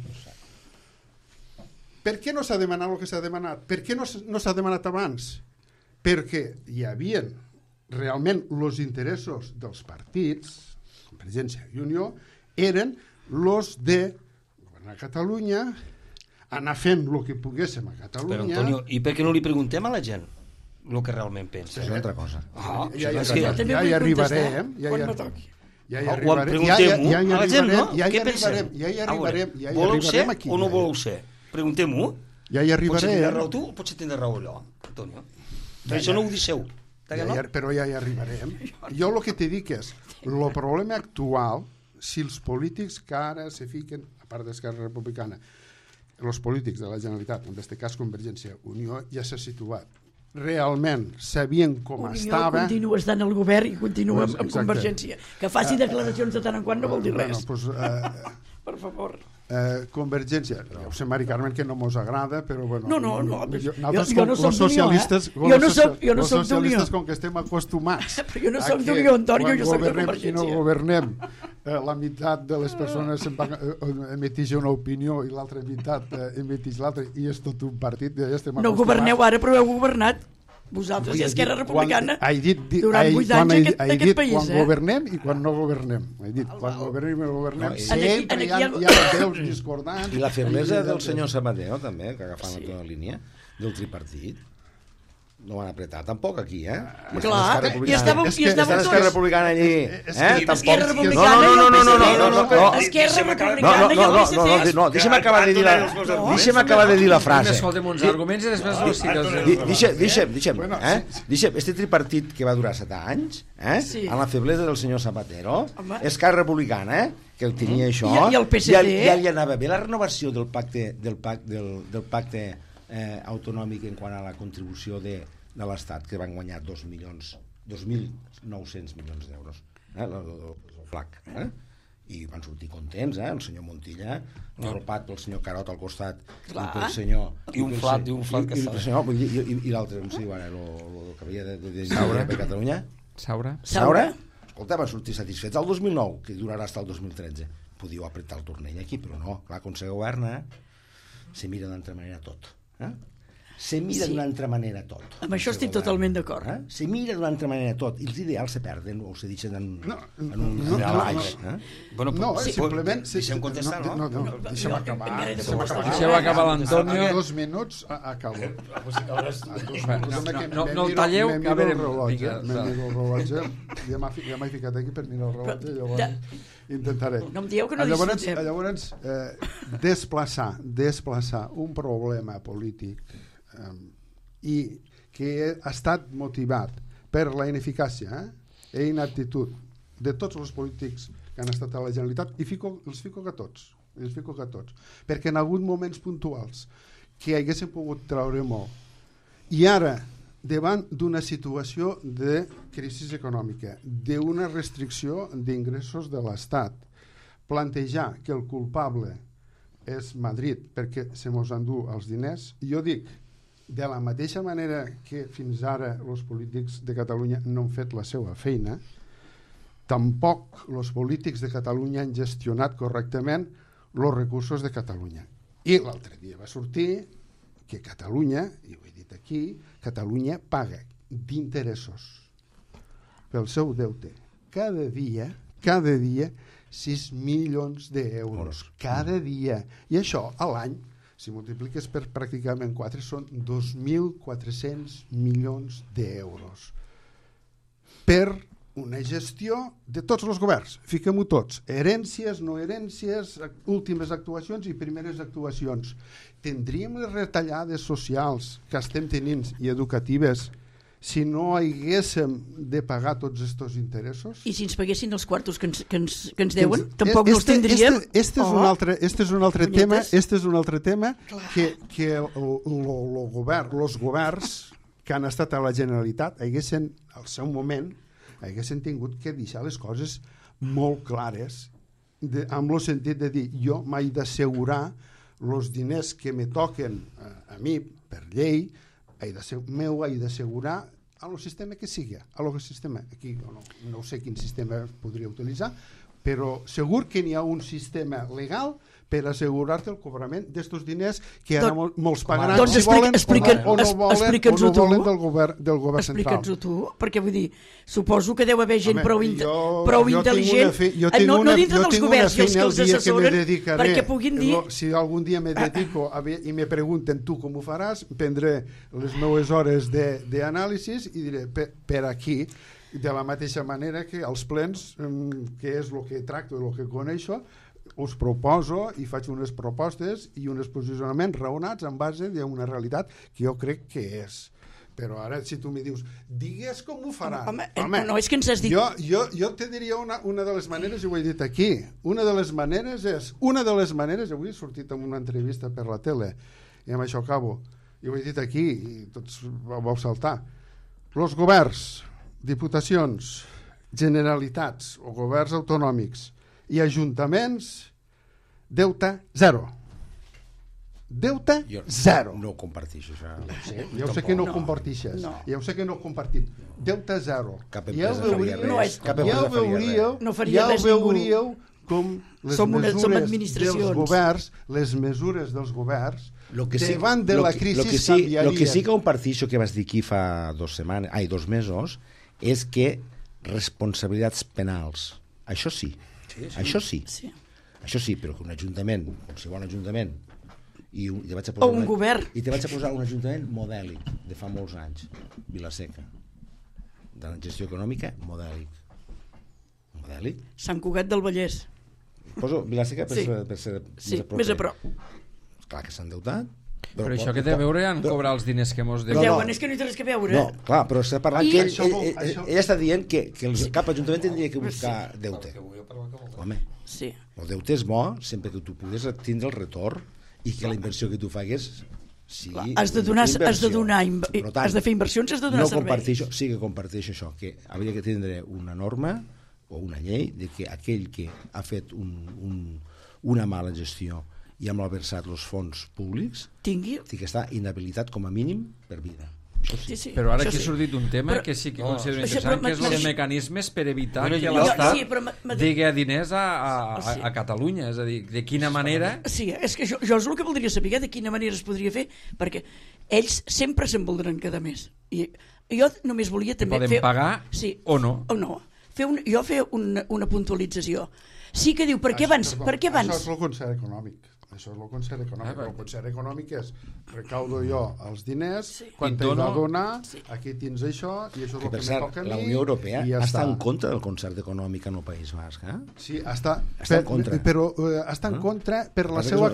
Per què no s'ha demanat el que s'ha demanat? Per què no s'ha demanat abans? Perquè hi havia realment els interessos dels partits, Convergència i Unió, eren els de governar Catalunya, anar fent el que poguéssim a Catalunya... Però, Antonio, i per què no li preguntem a la gent el que realment pensa? És una altra cosa. Ja hi arribarem. Quan me toqui. Ja hi Voleu ser o no voleu ser? Preguntem-ho. Ja hi arribarem. Potser tindrà raó tu o potser tindrà raó allò, Antonio. Per això no ho deixeu. Però ja hi arribarem. Jo el que t'he dit és, el problema actual, si els polítics que ara se fiquen, a part d'Esquerra Republicana, els polítics de la Generalitat, en aquest cas Convergència, Unió ja s'ha situat. Realment sabien com estava... Unió continua estant al govern i continua amb Convergència. Que faci declaracions de tant en quant no vol dir res. Per favor. Convergència, ja ho sé, Mari Carmen, que no mos agrada, però bueno... No. Jo no soc d'Unió, Jo no soc d'Unió. Els socialistes, com que estem acostumats... Però jo no soc d'Unió, Antonio, jo soc de Convergència. I no governem, la meitat de les persones emetix una opinió i l'altra meitat emetix l'altra, i és tot un partit, ja estem acostumats. No governeu ara, però heu governat. Vosaltres i Esquerra Republicana durant 8 anys aquest país. Quan governem i quan no governem. Quan governem i no governem, sempre hi ha veus discordants. I la feblesa del senyor Zapatero, també, que agafant la teva línia, del tripartit, no van apretar tampoc aquí, Clar, i estàvem Esquerra Republicana allí, Esquerra Republicana i el PSC. Esquerra Republicana i el PSC. No, deixa'm acabar de dir la frase. Escolta'm uns arguments i després Deixa'm, este tripartit que va durar 7 anys, amb la feblesa del senyor Zapatero, Esquerra Republicana, que el tenia això, i el PSC, ja li anava bé la renovació del pacte autonòmic en quant a la contribució de l'Estat, que van guanyar 2.900 milions d'euros, el FLAC, i van sortir contents, el senyor Montilla, arropat pel senyor Carot al costat, pel senyor... I un flat que estava. I l'altre, no sé, el que havia de Saura per Catalunya. Saura? Escolta, van sortir satisfets al 2009, que durarà fins al 2013. Podíeu apretar el tornell aquí, però no. Clar, quan se governa, se mira d'una altra manera tot. Se mira d'una altra manera tot. Amb això estic totalment d'acord. Se mira d'una altra manera tot. I els ideals se perden o se deixen en un relaix. No, simplement... Deixem contestar, no? Deixem acabar. Deixeu acabar l'Antonio. 2 minuts, acabo. No el talleu, que a veure... Me miro el rellotge. Ja m'he ficat aquí per mirar el rellotge, llavors intentaré. No em dieu que no disfrutem. Llavors, desplaçar un problema polític i que ha estat motivat per la ineficàcia i inaptitud de tots els polítics que han estat a la Generalitat, i els fico a tots, perquè en hagut moments puntuals que haguessin pogut traure molt, i ara davant d'una situació de crisi econòmica, d'una restricció d'ingressos de l'Estat, plantejar que el culpable és Madrid perquè se mos endú els diners, jo dic, de la mateixa manera que fins ara els polítics de Catalunya no han fet la seva feina, tampoc els polítics de Catalunya han gestionat correctament els recursos de Catalunya. I l'altre dia va sortir que Catalunya, i ho he dit aquí, Catalunya paga d'interessos pel seu deute cada dia 6 milions d'euros cada dia, i això a l'any, si multipliques per pràcticament 4 són 2.400 milions d'euros per una gestió de tots els governs, fiquem-ho tots, herències, no herències, últimes actuacions i primeres actuacions. Tindríem les retallades socials que estem tenint i educatives si no haguéssim de pagar tots aquests interessos? I si ens paguessin els quartos que ens deuen, tampoc no els tindríem? Este és un altre tema, que el govern, els governs que han estat a la Generalitat haguessin, al seu moment, haguessin tingut que deixar les coses molt clares, amb el sentit de dir, jo m'he d'assegurar els diners que me toquen a mi per llei, m'ho he d'assegurar a el sistema que sigui, a el sistema, aquí no sé quin sistema podria utilitzar, però segur que n'hi ha un sistema legal per assegurar-te el cobrament d'estos diners que ara molts pagaran doncs si volen o no volen del govern central. Explica'ns-ho tu, perquè vull dir, suposo que deu haver gent prou intel·ligent, no dintre dels governs i els que els assessoren, perquè puguin dir... Si algun dia me dedico i me pregunten tu com ho faràs, prendré les meves hores d'anàlisis i diré per aquí, de la mateixa manera que els plens, que és el que tracto i el que coneixo, us proposo i faig unes propostes i uns posicionaments raonats en base d'una realitat que jo crec que és. Però ara, si tu me dius, digues com ho faran. Home, no és que ens has dit... Jo te diria una de les maneres, i ho he dit aquí, una de les maneres, avui he sortit en una entrevista per la tele, i amb això acabo, i ho he dit aquí, i tots vau saltar. Els governs, diputacions, generalitats o governs autonòmics i ajuntaments, deute zero. Deute zero. No ho compartixo, això. Ja ho sé que no ho compartixes. Ja ho sé que no ho compartim. Deute zero. Ja ho veuríeu com les mesures dels governs davant de la crisi canviarien. El que sí que compartixo que vas dir aquí fa 2 mesos és que responsabilitats penals, això sí. Això sí, però que un ajuntament, qualsevol ajuntament, o un govern, i te vaig a posar un ajuntament modèlic de fa molts anys, Vila-seca, de la gestió econòmica, modèlic. Sant Cugat del Vallès. Poso Vila-seca per ser més a prop. Clar que s'han endeutat. Però això que té a veure en cobrar els diners que mos deuen. És que no hi té res que veure. No, clar, però està parlant que ell està dient que cap ajuntament tindria que buscar deute. Home, el deute és bo sempre que tu puguis tindre el retorn i que la inversió que tu fagues has de fer inversions, has de donar servei. Sí que comparteixo això, que hauria que tindre una norma o una llei de que aquell que ha fet una mala gestió i ha malversat els fons públics tingui que estar inhabilitat com a mínim per vida. Però ara aquí ha sortit un tema que sí que considero interessant, que és els mecanismes per evitar que l'Estat digui diners a Catalunya, és a dir, de quina manera... Sí, és que jo és el que voldria saber, de quina manera es podria fer, perquè ells sempre se'n voldran quedar més. I jo només volia també fer... Poden pagar o no? Jo fer una puntualització. Sí que diu, per què abans? Això és el concert econòmic. El concert econòmic és recaudo jo els diners, quan t'he de donar, aquí tens això, i això és el que me toca a mi. La Unió Europea està en contra del concert econòmic en el País Basc, eh? Sí, està en contra. Però està en contra per la seva...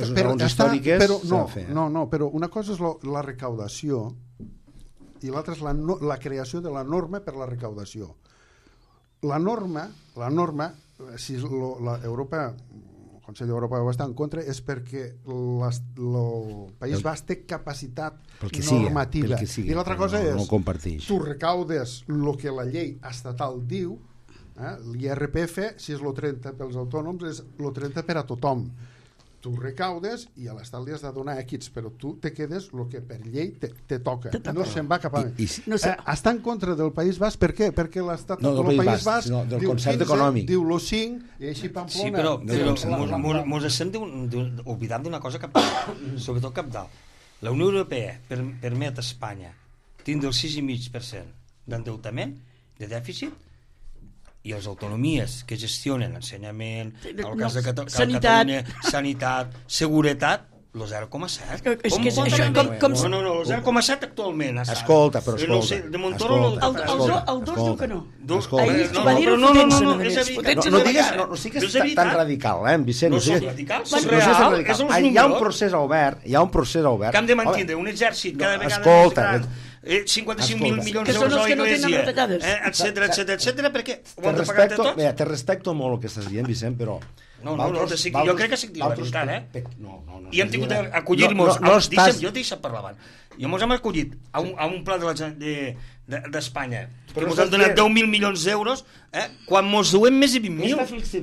Però una cosa és la recaudació i l'altra és la creació de la norma per la recaudació. La norma, si l'Europa... el Consell d'Europa va estar en contra és perquè el País Basc té capacitat normativa i l'altra cosa és tu recaudes el que la llei estatal diu, l'IRPF si és el 30 pels autònoms és el 30 per a tothom, tu recaudes i a l'Estat li has de donar equits, però tu te quedes el que per llei te toca, no se'n va cap a... Està en contra del País Basc, per què? Perquè l'Estat del País Basc del concert econòmic diu lo 5 i així Pamplona... Sí, però mos estem oblidant d'una cosa cabdal, sobretot cabdal. La Unió Europea permet a Espanya tindre el 6,5% d'endeutament, de dèficit, i les autonomies que gestionen ensenyament, el cas de Catalunya, sanitat, seguretat, Lo 0,7? És que pot això, haver- com... No, lo 0,7 actualment. Escolta, però No ho sé, escolta. de Montoro... El 2 diu que no. Ahir va dir-ho potents, a més. és Potents evident. No digues, no sigues tan radical, Vicent. No sigues- som radicals, no som sigues real, radical. és els Hi ha un números. procés obert, Que hem de mantindre un exèrcit cada vegada escolta, més gran, 55.000 escolta. milions Que són d'euros els a que no tenen l'Església, retallades. etcètera, perquè ho hem de pagar tots. Te respecto molt el que estàs dient, Vicent, però... No, jo crec que estic dient la veritat, No, I hem tingut d'acollir-nos, jo deixa per davant, i ens hem acollit a un pla d'Espanya, que ens han donat 10.000 milions d'euros, quan ens duem més de 20.000,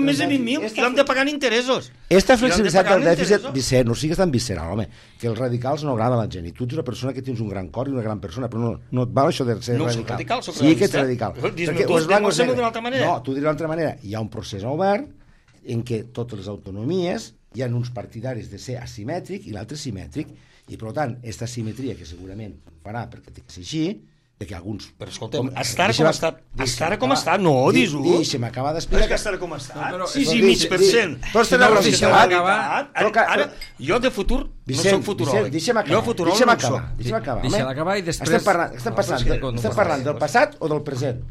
i l'hem de pagar en interessos. Esta flexibilitat del dèficit, Vicent, no sigues tan visceral, home, que els radicals no agrada a la gent, i tu ets una persona que tens un gran cor i una gran persona, però no et val això de ser No radical. soc radical, soc Sí que ets realista. radical. Dis-me tu, demostra-m'ho d'una altra manera. No, tu diràs d'una altra manera. Hi ha un procés obert en què totes les autonomies hi ha uns partidaris de ser asimètric i l'altre simètric, i per tant, aquesta asimetria que segurament farà perquè té que ser així, de que alguns... Però escolta'm, estar com ha estat, no, dis-ho. Deixa'm acabar d'explicar... És que estar com ha estat, però- 6,5%. Però Si no ho deixeu acabar... Ara, jo de futur no soc futuròleg. Deixa'm Jo acabar, futuròleg deixa'm no acabar, soc. deixa'm acabar. Deixa'l home. acabar i després... Estem parlant del passat o del present?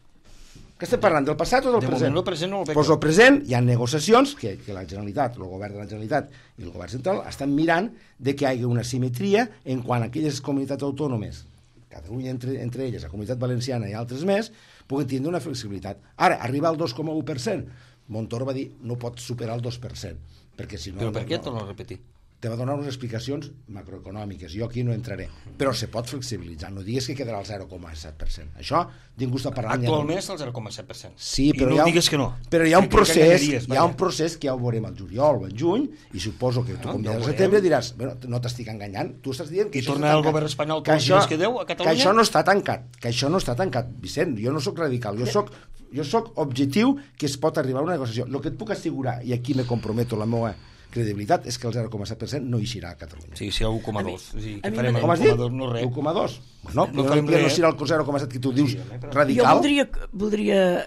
Que estem parlant del passat o del De present? moment el present no el veig. Doncs el present hi ha negociacions que la Generalitat, el govern de la Generalitat i el govern central estan mirant de que hi hagi una simetria en quan aquelles comunitats autònomes, Catalunya entre elles, la Comunitat Valenciana i altres més, puguen tindre una flexibilitat. Ara, arribar al 2,1%, Montoro va dir no pot superar el 2%, perquè si no... Però per què? Torno a repetir. Te va donar unes explicacions macroeconòmiques, jo aquí no entraré, però se pot flexibilitzar, no digues que quedarà al 0,7%. Això ningú està parlant... Actualment és el 0,7%. Sí, però I no digues que no. Però hi ha un Crec que procés, enganyaries, hi ha un procés que ja ho veurem al juliol o al juny, i suposo que tu No, com ja ho al veurem. setembre diràs, bueno, no t'estic enganyant, tu estàs dient que I això tornar està el tancat. govern espanyol Que tots els això- diners que deu a Catalunya? Que això no està tancat, que això no està tancat, Vicent, jo no sóc radical, jo sóc objectiu que es pot arribar a una negociació. El que et puc assegurar, i aquí me comprometo la meva credibilitat, és que el 0,7% no eixirà a Catalunya. Sí, sí, 1,2. Sí, a què mi farem? Com has dit? 1,2, no res. 1,2? Bueno, No no, farem no res. serà el 0,7 que tu dius Jo radical. voldria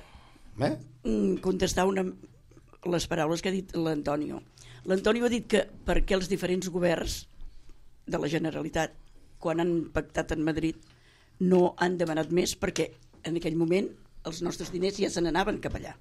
Eh? contestar les paraules que ha dit l'Antonio. L'Antonio ha dit que perquè els diferents governs de la Generalitat, quan han pactat en Madrid, no han demanat més perquè en aquell moment els nostres diners ja se n'anaven cap allà.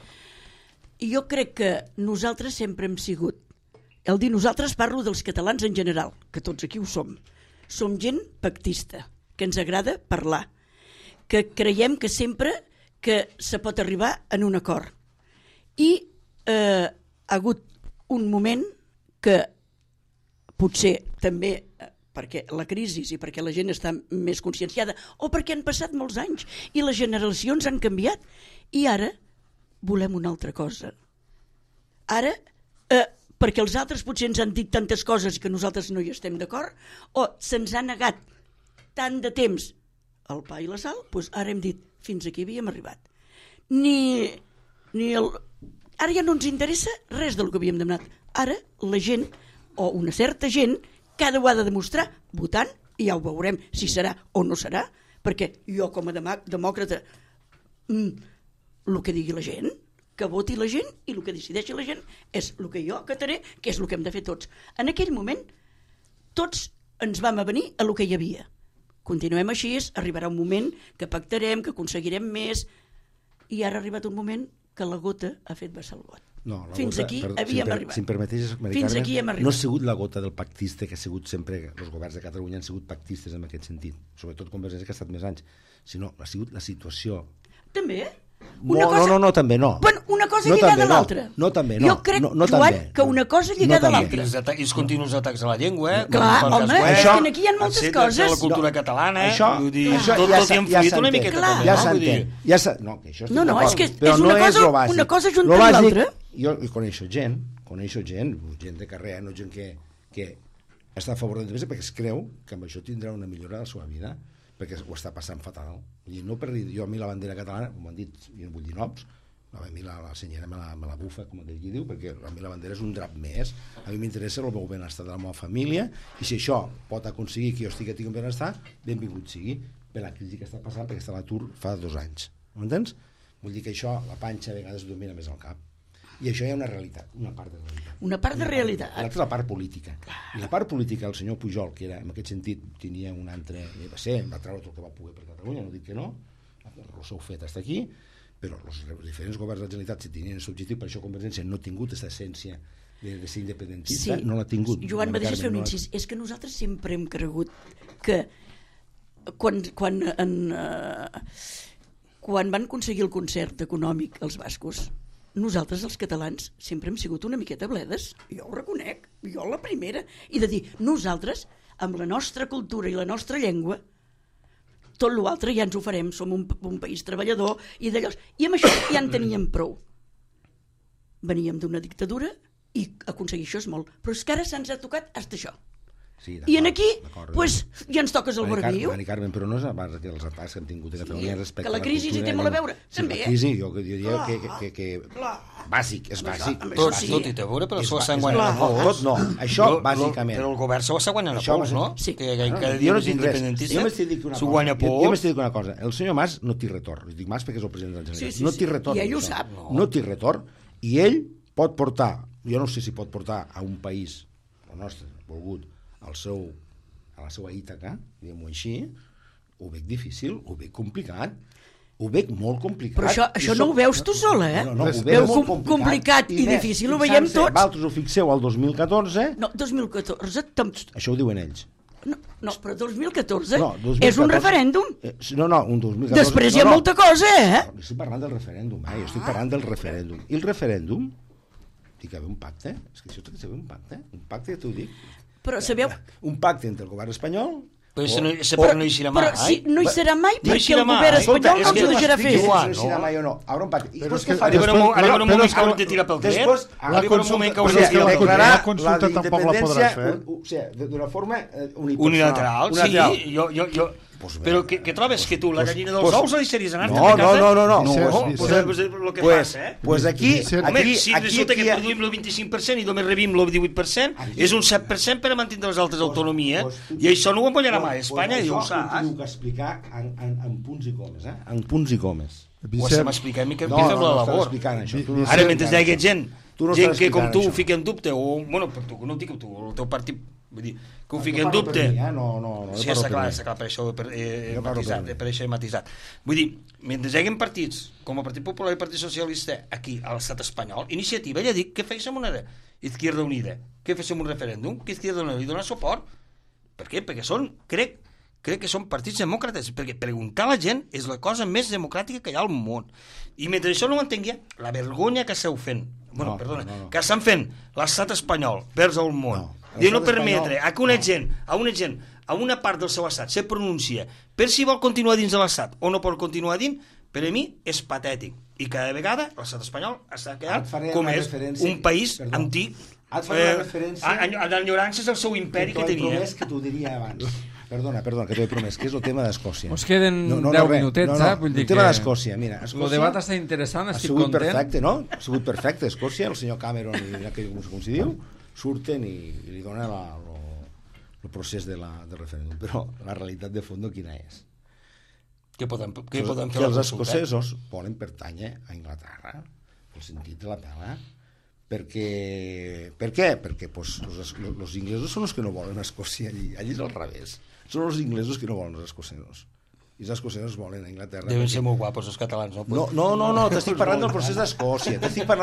I jo crec que nosaltres sempre hem sigut, el dir nosaltres parlo dels catalans en general, que tots aquí ho som gent pactista, que ens agrada parlar, que creiem que sempre que se pot arribar en un acord. I ha hagut un moment que potser també perquè la crisi i perquè la gent està més conscienciada o perquè han passat molts anys i les generacions han canviat i ara volem una altra cosa. Ara, perquè els altres potser ens han dit tantes coses que nosaltres no hi estem d'acord o se'ns ha negat tant de temps el pa i la sal, doncs ara hem dit fins aquí havíem arribat. Ara ja no ens interessa res del que havíem demanat. Ara la gent, o una certa gent, cada ho ha de demostrar votant, i ja ho veurem si serà o no serà, perquè jo com a demòcrata el que digui la gent, que voti la gent, i el que decideixi la gent és el que jo acataré, que és el que hem de fer tots. En aquell moment tots ens vam avenir a el que hi havia. Continuem així, arribarà un moment que pactarem, que aconseguirem més, i ara ha arribat un moment que la gota ha fet vessar el got. No, fins aquí havíem arribat. Si em permeteixes, Fins aquí hem arribat. no ha sigut la gota del pactista que ha sigut sempre, els governs de Catalunya han sigut pactistes en aquest sentit, sobretot Convergència que ha estat més anys, sinó ha sigut la situació. També, No, també no. Bueno, una cosa No, lligada també a l'altra. No, també no. Jo crec, no, Joan, també. que una cosa lligada a l'altra. I els continus atacs a la llengua, Clar, home, és que aquí hi ha moltes coses. la cultura catalana, Això vull dir, ja tot hi ha influït una s'entén. miqueta Clar. també, Ja no? Vull dir, s'entén. No, que això estic No, d'acord. és que Però és una no cosa- lo bàsic. una cosa junta Lo amb bàsic, l'altra. Jo coneixo gent de carrer, no gent que està a favor de l'independència perquè es creu que amb això tindrà una millora de la seva vida, perquè ho està passant fatal. Vull dir, no per dir, jo a mi la bandera catalana, com han dit, jo no vull dir noms, a mi la senyora me la bufa, com aquell qui diu, perquè a mi la bandera és un drap més. A mi m'interessa el meu benestar de la meva família, i si això pot aconseguir que jo estigui en benestar, benvingut sigui, per la crisi que està passant, perquè està a l'atur fa 2 anys. M'entens? Vull dir que això, la panxa a vegades domina més al cap. I això hi ha una realitat, una part de realitat. Una part de realitat. L'altra és la part política. I la part política, el senyor Pujol, que era, en aquest sentit tenia un altre... va treure tot el que va poder per Catalunya, no dic que no, el seu fet està aquí, però els diferents governs de la Generalitat si tenien aquest objectiu, per això Convergència no ha tingut aquesta essència de ser independentista, no l'ha tingut. Joan va deixar fer un incís. És que nosaltres sempre hem cregut que quan van aconseguir el concert econòmic els bascos, nosaltres els catalans sempre hem sigut una miqueta bledes, jo ho reconec, jo la primera, i de dir, nosaltres amb la nostra cultura i la nostra llengua tot l'altre ja ens ho farem, som un país treballador i d'allò, i amb això ja en teníem prou. Veníem d'una dictadura i aconseguir això és molt, però és que ara se'ns ha tocat hasta això. Sí, i en aquí pues, ja ens toques el barbiu. Mari Carmen, però no és abans que els atacs que hem tingut a Catalunya respecte que la crisi hi té molt a veure, també. La crisi, jo diria que bàsic, és bàsic. Tot hi té a veure, però s'ho estan guanyant a pols. Tot no, això bàsicament. Però el govern s'ho està guanyant a pols, no? Que cada dia els independentistes s'ho guanya a pols. Jo m'estic dient una cosa, el senyor Mas no té retorn, dic Mas perquè és el president de la Generalitat, no té retorn. I ell ho sap. No té retorn, i ell pot portar, jo no sé si pot portar a un país, el nostre, volgut, a la seva Ítaca, diguem-ho així, ho veig difícil, ho veig complicat, ho veig molt complicat. Però això no ho veus tu sola, eh? No, ho veig molt complicat i difícil, ho veiem tots. Vosaltres ho fixeu al 2014... No, 2014... Això ho diuen ells. No, però 2014 és un referèndum. No, un 2014... Després hi ha molta cosa, eh? No estic parlant del referèndum, jo estic parlant del referèndum. I el referèndum, hi ha un pacte, és que això té que ser un pacte ja t'ho dic. Però sabeu... Un pacte entre el govern espanyol... Però no hi serà mai. Però sí, no hi serà mai perquè el govern espanyol no ens ho deixarà fer. No hi serà mai o no. Haurà un pacte. Arribarà un moment que haurem de tirar pel dret. Arribarà un moment que haurem de tirar pel dret. La consulta tampoc la podràs fer. O sigui, d'una forma unilateral. Sí, jo... Però què trobes? Que tu la gallina dels ous la deixaries anar-te a casa? No. Pues el que passa, eh? Pues aquí... Home, si resulta que produïm el 25% i només rebim el 18%, és un 7% per a mantenir les altres autonomies, i això no ho empollarà mai a Espanya, i ho saps. Ho tinc que explicar en punts i comes, En punts i comes. Ho estem explicant que fem la labor. Ara, mentre hi hagi gent que com tu ho fica en dubte, o, bueno, per tu, no ho dic tu, el teu partit, vull dir, que ho fica en dubte. Sí, està clar, per això he matisat. Vull dir, mentre hi hagi partits, com el Partit Popular i el Partit Socialista, aquí, a l'estat espanyol, Iniciativa, ja dic, què féssim una Izquierda Unida? Què féssim un referèndum? Que Izquierda Unida li dona suport? Per què? Perquè són, crec que són partits demòcrates, perquè preguntar a la gent és la cosa més democràtica que hi ha al món. I mentre això no ho entengui, la vergonya que esteu fent, que estan fent l'estat espanyol vers el món, de no permetre a que una gent, a una part del seu estat se pronuncia per si vol continuar dins de l'estat o no pot continuar dins, per a mi és patètic. I cada vegada l'estat espanyol està quedant com és un país antic, d'enyorances del seu imperi que tenia. Que t'ho diria abans. Perdona, que t'ho he promès, que és el tema d'Escòcia. Us queden 10 minutets, vull dir que... El tema d'Escòcia, mira... El debat està interessant, estic content. Perfecte, no? Ha sigut perfecte, Escòcia, el senyor Cameron, com s'hi diu, surten i li donen el procés del referèndum. Però la realitat de fons quina és? Què podem fer? Que els escocesos volen pertànyer a Anglaterra, pel sentit de la pela. Per què? Perquè els inglesos són els que no volen Escòcia allí és al revés. Són els inglesos que no volen els escocesos. I els escocesos volen a Anglaterra. Deuen ser molt guapos els catalans, no? No, t'estic parlant del procés d'Escòcia.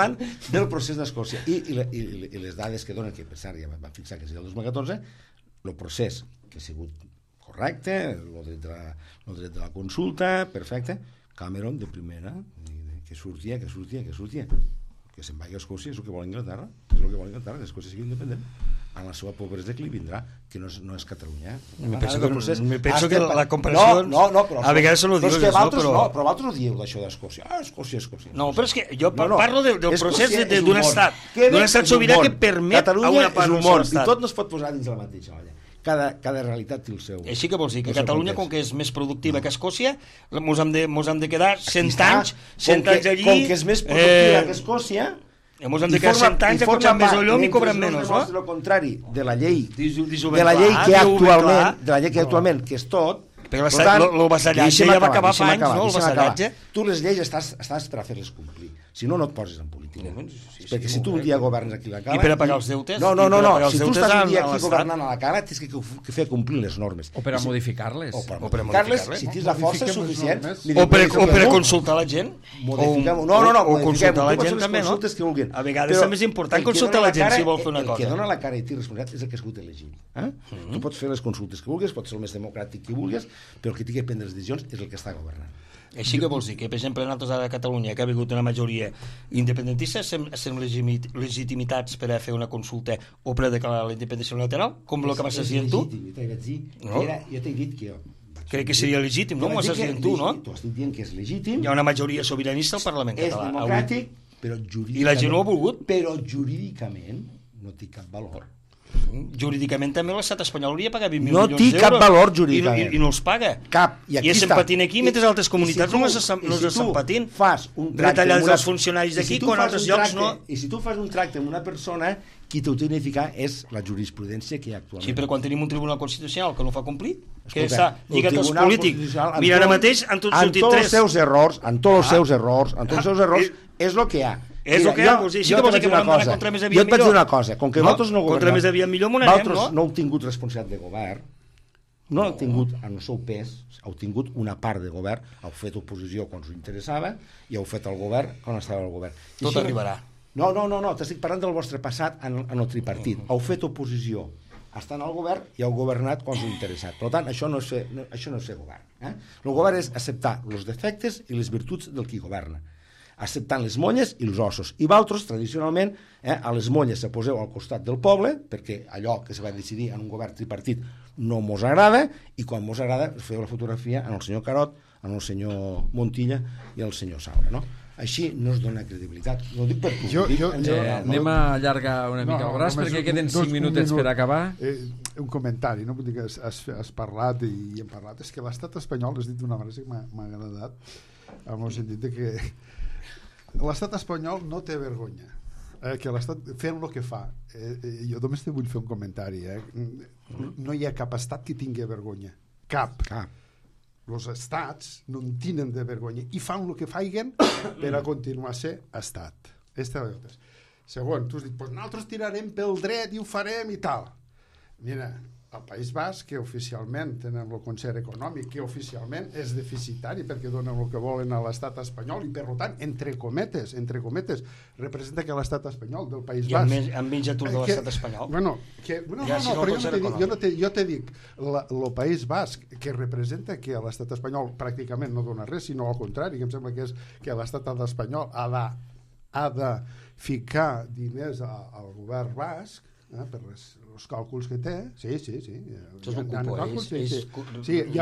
I les dades que donen, que pensar, ja vam fixar que és el 2014, el procés que ha sigut correcte, el dret de la consulta, perfecte, Cameron de primera, que sortia, que se'n vagi a Escòcia, és el que vol Anglaterra, que Escòcia sigui independent, en la seva pobresa que li vindrà, que no és Catalunya. Me penso que la comparació a vegades se lo dius, però vosaltres no dieu d'això d'Escòcia. Escòcia. No, però és que jo parlo del procés d'un estat sobirà que permet a una part del seu estat. I tot no es pot posar dins la mateixa olla. Cada realitat té el seu... Així que vols dir que Catalunya, com que és més productiva que Escòcia, mos hem de quedar 100 anys allí... Com que és més productiva que Escòcia... Mos hem de quedar 100 anys a cobrar més el llom i cobrar menys, no? El contrari de la llei que actualment, que és tot... Però el vassallatge ja va acabar fa anys, no? El vassallatge... Tu les lleis estàs per a fer-les complir. Si no, no et poses en política. Sí, Perquè si tu un dia governes aquí a la Cala... I per a pagar els deutes? No, si tu estàs un dia a aquí l'Estat? governant a la Cala, tens que fer complir les normes. O per a modificar-les. O per O per a modificar-les, modificar-les. si tens la força Modifiquem les suficient... normes. O per a consultar la gent? Modifiquem... O consultar la gent també, no? Que vulguin. A vegades és més important consultar la gent si vol fer una cosa. El que cosa. dona la cara i té responsabilitat és el que ha sigut elegit. Tu pots fer les consultes que vulguis, pots ser el més democràtic que vulguis, però el que tingui que prendre les decisions és el que està governant. Així que vols dir que, per exemple, nosaltres ara a Catalunya, que ha vingut una majoria independentista, estem legitimitats per a fer una consulta o per a declarar la independència unilateral, com el que vas dir tu? Jo t'he dit que... Crec que seria legítim, no? M'ho estàs dient tu, no? T'ho estic dient que és legítim. Hi ha una majoria sobiranista al Parlament És català. democràtic, però jurídicament... I la gent ho ha volgut? Però jurídicament no té cap valor. Jurídicament també l'estat espanyol hauria de pagar 20.000 No milions té d'euros. cap valor jurídicament. I no els paga. Cap. I aquí estem està. patint aquí, mentre altres comunitats no estan patint. Fas un tracte retallades als funcionaris d'aquí, quan altres llocs no... I si tu fas un tracte amb una persona, qui t'ho té d'unificar és la jurisprudència que hi ha actualment. Sí, però quan tenim un Tribunal Constitucional que no fa complir, que Escolta, està lligat als Tribunal polítics. Constitucional, Mira, ara mateix han tots sortit tots tres. els seus errors, amb tots els seus errors, és el que hi ha. És el que hi ha, vols dir, sí que vols dir que volem anar contra més aviat millor. Jo et vaig dir una cosa, com que vosaltres no governem... Contra més aviat millor m'ho anem, no? Vosaltres no heu tingut responsabilitat de govern, no heu tingut en el seu pes, heu tingut una part de govern, heu fet oposició quan us interessava i heu fet el govern quan estava el govern. Tot arribarà. No, t'estic parlant del vostre passat en el tripartit. Heu fet oposició estan al govern i heu governat quan us ha interessat. Per tant, això no és fer govern. El govern és acceptar els defectes i les virtuts del qui governa, acceptant les molles i els ossos. I vosaltres, tradicionalment, a les molles se poseu al costat del poble, perquè allò que se va decidir en un govern tripartit no mos agrada, i quan mos agrada feu la fotografia en el senyor Carot, en el senyor Montilla i el senyor Saura, no? Així no es dona credibilitat. No ho dic per tu. Anem a allargar una mica el braç perquè queden 5 minutets per acabar. Un comentari, no? Vull dir que has parlat i hem parlat. És que l'estat espanyol, has dit d'una frase que m'ha agradat, en el sentit de que l'estat espanyol no té vergonya. Que l'estat fent el que fa. Jo només te vull fer un comentari. No hi ha cap estat que tingui vergonya. Cap. Els estats no en tenen de vergonya i fan el que faiguen per a continuar a ser estat. Segon, tu has dit, nosaltres tirarem pel dret i ho farem i tal. Mira, el País Basc, que oficialment tenen el concert econòmic, que oficialment és deficitari perquè donen el que volen a l'estat espanyol i per tant, entre cometes, representa que l'estat espanyol del País Basc... I han menjat de l'estat espanyol. Jo te dic, el País Basc, que representa que l'estat espanyol pràcticament no dona res, sinó al contrari, que em sembla que és que l'estat espanyol ha de ficar diners al govern basc, per els càlculs que té. Sí. Això és un cúpul.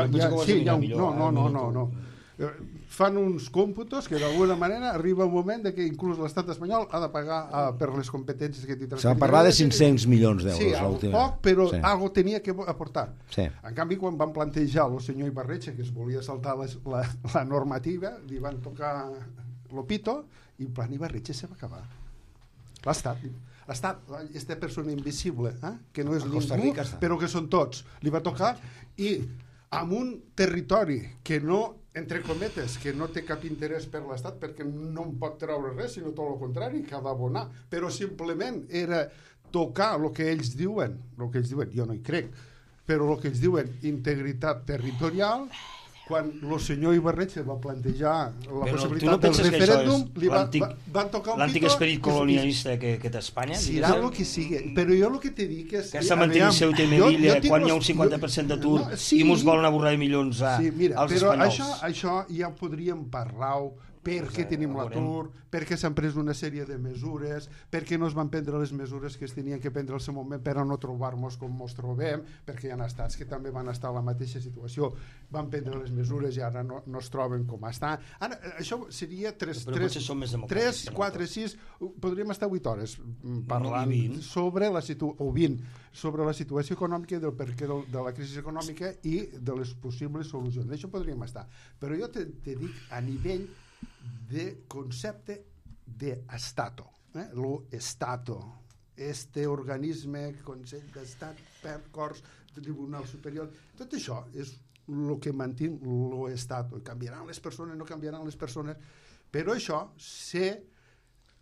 No. Fan uns còmputos que d'alguna manera arriba un moment que inclús l'estat espanyol ha de pagar per les competències que té. S'ha parlat de 500 milions d'euros. Sí, poc, però algo tenia que aportar. Sí. En canvi, quan van plantejar el senyor Ibarretxe que es volia saltar la normativa, li van tocar l'opito i el plan Ibarretxe se va acabar. L'estat, aquesta persona invisible, que no és ningú, però que són tots, li va tocar, i amb un territori que no, entre cometes, que no té cap interès per l'estat perquè no en pot treure res, sinó tot el contrari, que ha d'abonar, però simplement era tocar el que ells diuen, jo no hi crec, però el que ells diuen integritat territorial. Quan el senyor Ibarretxe va plantejar la possibilitat del referèndum, li van tocar un pito... L'antic esperit colonialista que té Espanya? Serà el que sigui, però jo el que te dic és... Que s'ha mantingut Ceuta i Melilla quan hi ha un 50% d'atur i mos volen avorrar milions als espanyols. Però això ja podríem parlar-ho, per què tenim l'atur, per què s'han pres una sèrie de mesures, per què no es van prendre les mesures que es tenien que prendre al seu moment per a no trobar-nos com ens trobem, perquè hi ha estats que també van estar en la mateixa situació, van prendre les mesures i ara no es troben com estan. Ara, això seria 3, 4, 6, podríem estar 8 hores parlant sobre la situació econòmica i del perquè de la crisi econòmica i de les possibles solucions. D'això podríem estar. Però jo te dic a nivell de concepte de Estato. Lo Estato, este organisme, Consell d'Estat, Corts, Tribunal Superior, tot això és el que manté lo Estato. Canviaran les persones, no canviaran les persones, però això se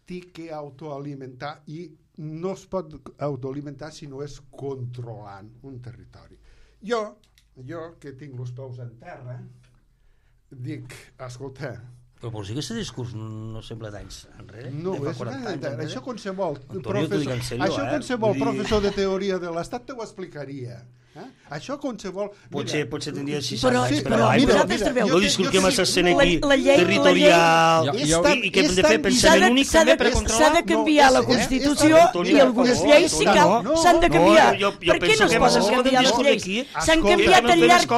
t'hi que autoalimentar i no es pot autoalimentar si no és controlant un territori. Jo que tinc els peus en terra, dic, escolta... Però vols dir que aquest discurs no sembla d'anys enrere? No, de fa 40 anys enrere? això qualsevol Antonio, professor de teoria de l'Estat t'ho explicaria. Això qualsevol... Potser tindria 60 anys, però no disculquem a l'escena aquí territorial i què hem de fer? Pensament únic també per controlar? S'ha de canviar la Constitució i algunes lleis, si cal, s'han de canviar. Per què no es poden canviar les lleis? S'han canviat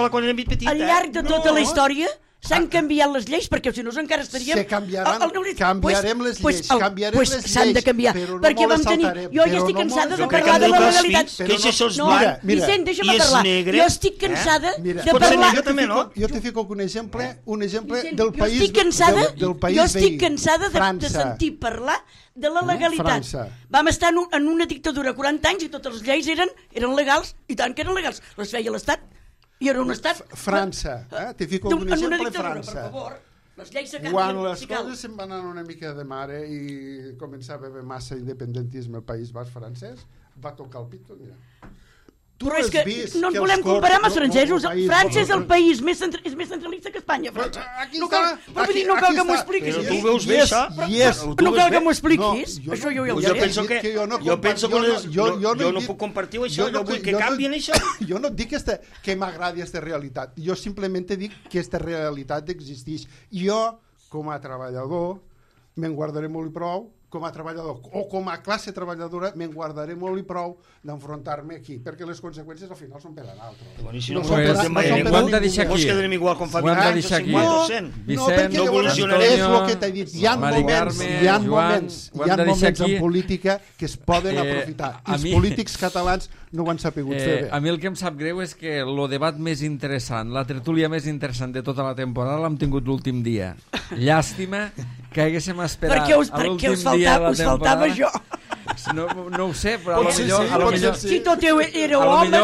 al llarg de tota la història. S'han canviat les lleis, perquè si no encara estaríem... Canviarem les lleis, s'han de canviar, perquè vam tenir... Jo ja estic cansada de parlar de la legalitat. No, Vicent, deixa'm parlar. Jo estic cansada de parlar... Jo te fico un exemple del país... Jo estic cansada de sentir parlar de la legalitat. Vam estar en una dictadura 40 anys i totes les lleis eren legals, i tant que eren legals. Les feia l'Estat. I era un estat... França, te fico un exemple, França. Per favor, les lleis se canvien. Quan les coses se'n van anar una mica de mare i començava a haver massa independentisme al País Basc francès, va tocar el pito, mira. Però és que no ens volem comparar amb els francesos. França és el país més centralista que Espanya, França. Però vull dir, no cal que m'ho expliquis. Però tu veus bé això? No cal que m'ho expliquis. Això jo ja ho sé. Jo penso que jo no puc compartir això, jo vull que canvien això. Jo no et dic que m'agradi aquesta realitat, jo simplement te dic que aquesta realitat existeix. Jo, com a treballador, me'n guardaré molt i prou, com a treballador o com a classe treballadora me'n guardaré molt i prou d'enfrontar-me aquí, perquè les conseqüències al final són per a l'altre. Ho hem de deixar aquí. Ens quedarem igual com fa 20 anys o 50%. Vicent, no evolucionarem. És el que t'he dit. Hi ha moments en política que es poden aprofitar. I els polítics catalans no ho han sapigut fer bé. A mi el que em sap greu és que el debat més interessant, la tertúlia més interessant de tota la temporada l'hem tingut l'últim dia. Llàstima que haguéssim esperat a l'últim dia de la temporada. Us faltava jo. No ho sé, però a lo millor... Si tot era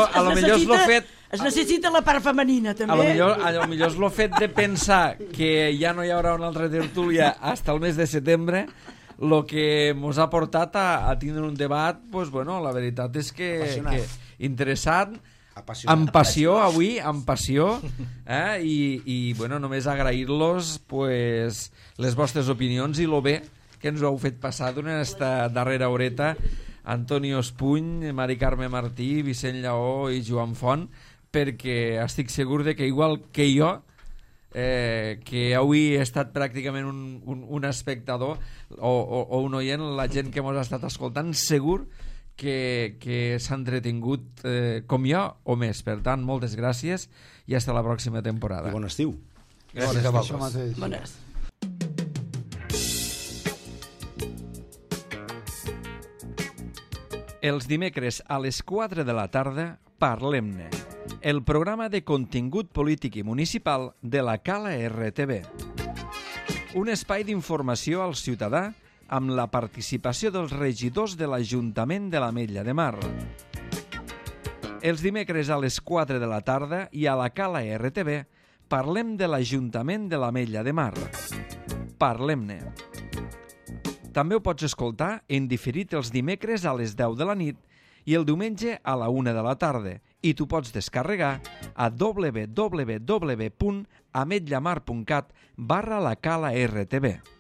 home, es necessita la part femenina, també. A lo millor és el fet de pensar que ja no hi haurà una altra tertúlia fins al mes de setembre el que ens ha portat a tindre un debat, pues, bueno, la veritat és que interessant, amb passió avui, amb passió, i bueno, només agrair-los pues, les vostres opinions i lo bé que ens ho heu fet passar durant aquesta darrera horeta, Antonio Espuny, Mari Carme Martí, Vicent Lleó i Joan Font, perquè estic segur de que igual que jo, que avui he estat pràcticament un espectador o un oient, la gent que ens ha estat escoltant, segur que s'ha entretingut com jo o més. Per tant, moltes gràcies i fins a la pròxima temporada. I bon estiu. Gràcies a vosaltres. Bones. Els dimecres a les 4 de la tarda, Parlem-ne, el programa de contingut polític i municipal de la Cala RTV. Un espai d'informació al ciutadà amb la participació dels regidors de l'Ajuntament de l'Ametlla de Mar. Els dimecres a les 4 de la tarda i a la Cala RTV parlem de l'Ajuntament de l'Ametlla de Mar. Parlem-ne. També ho pots escoltar en diferit els dimecres a les 10 de la nit i el diumenge a la 1 de la tarda, i tu pots descarregar a www.ametllamar.cat/la Cala RTV.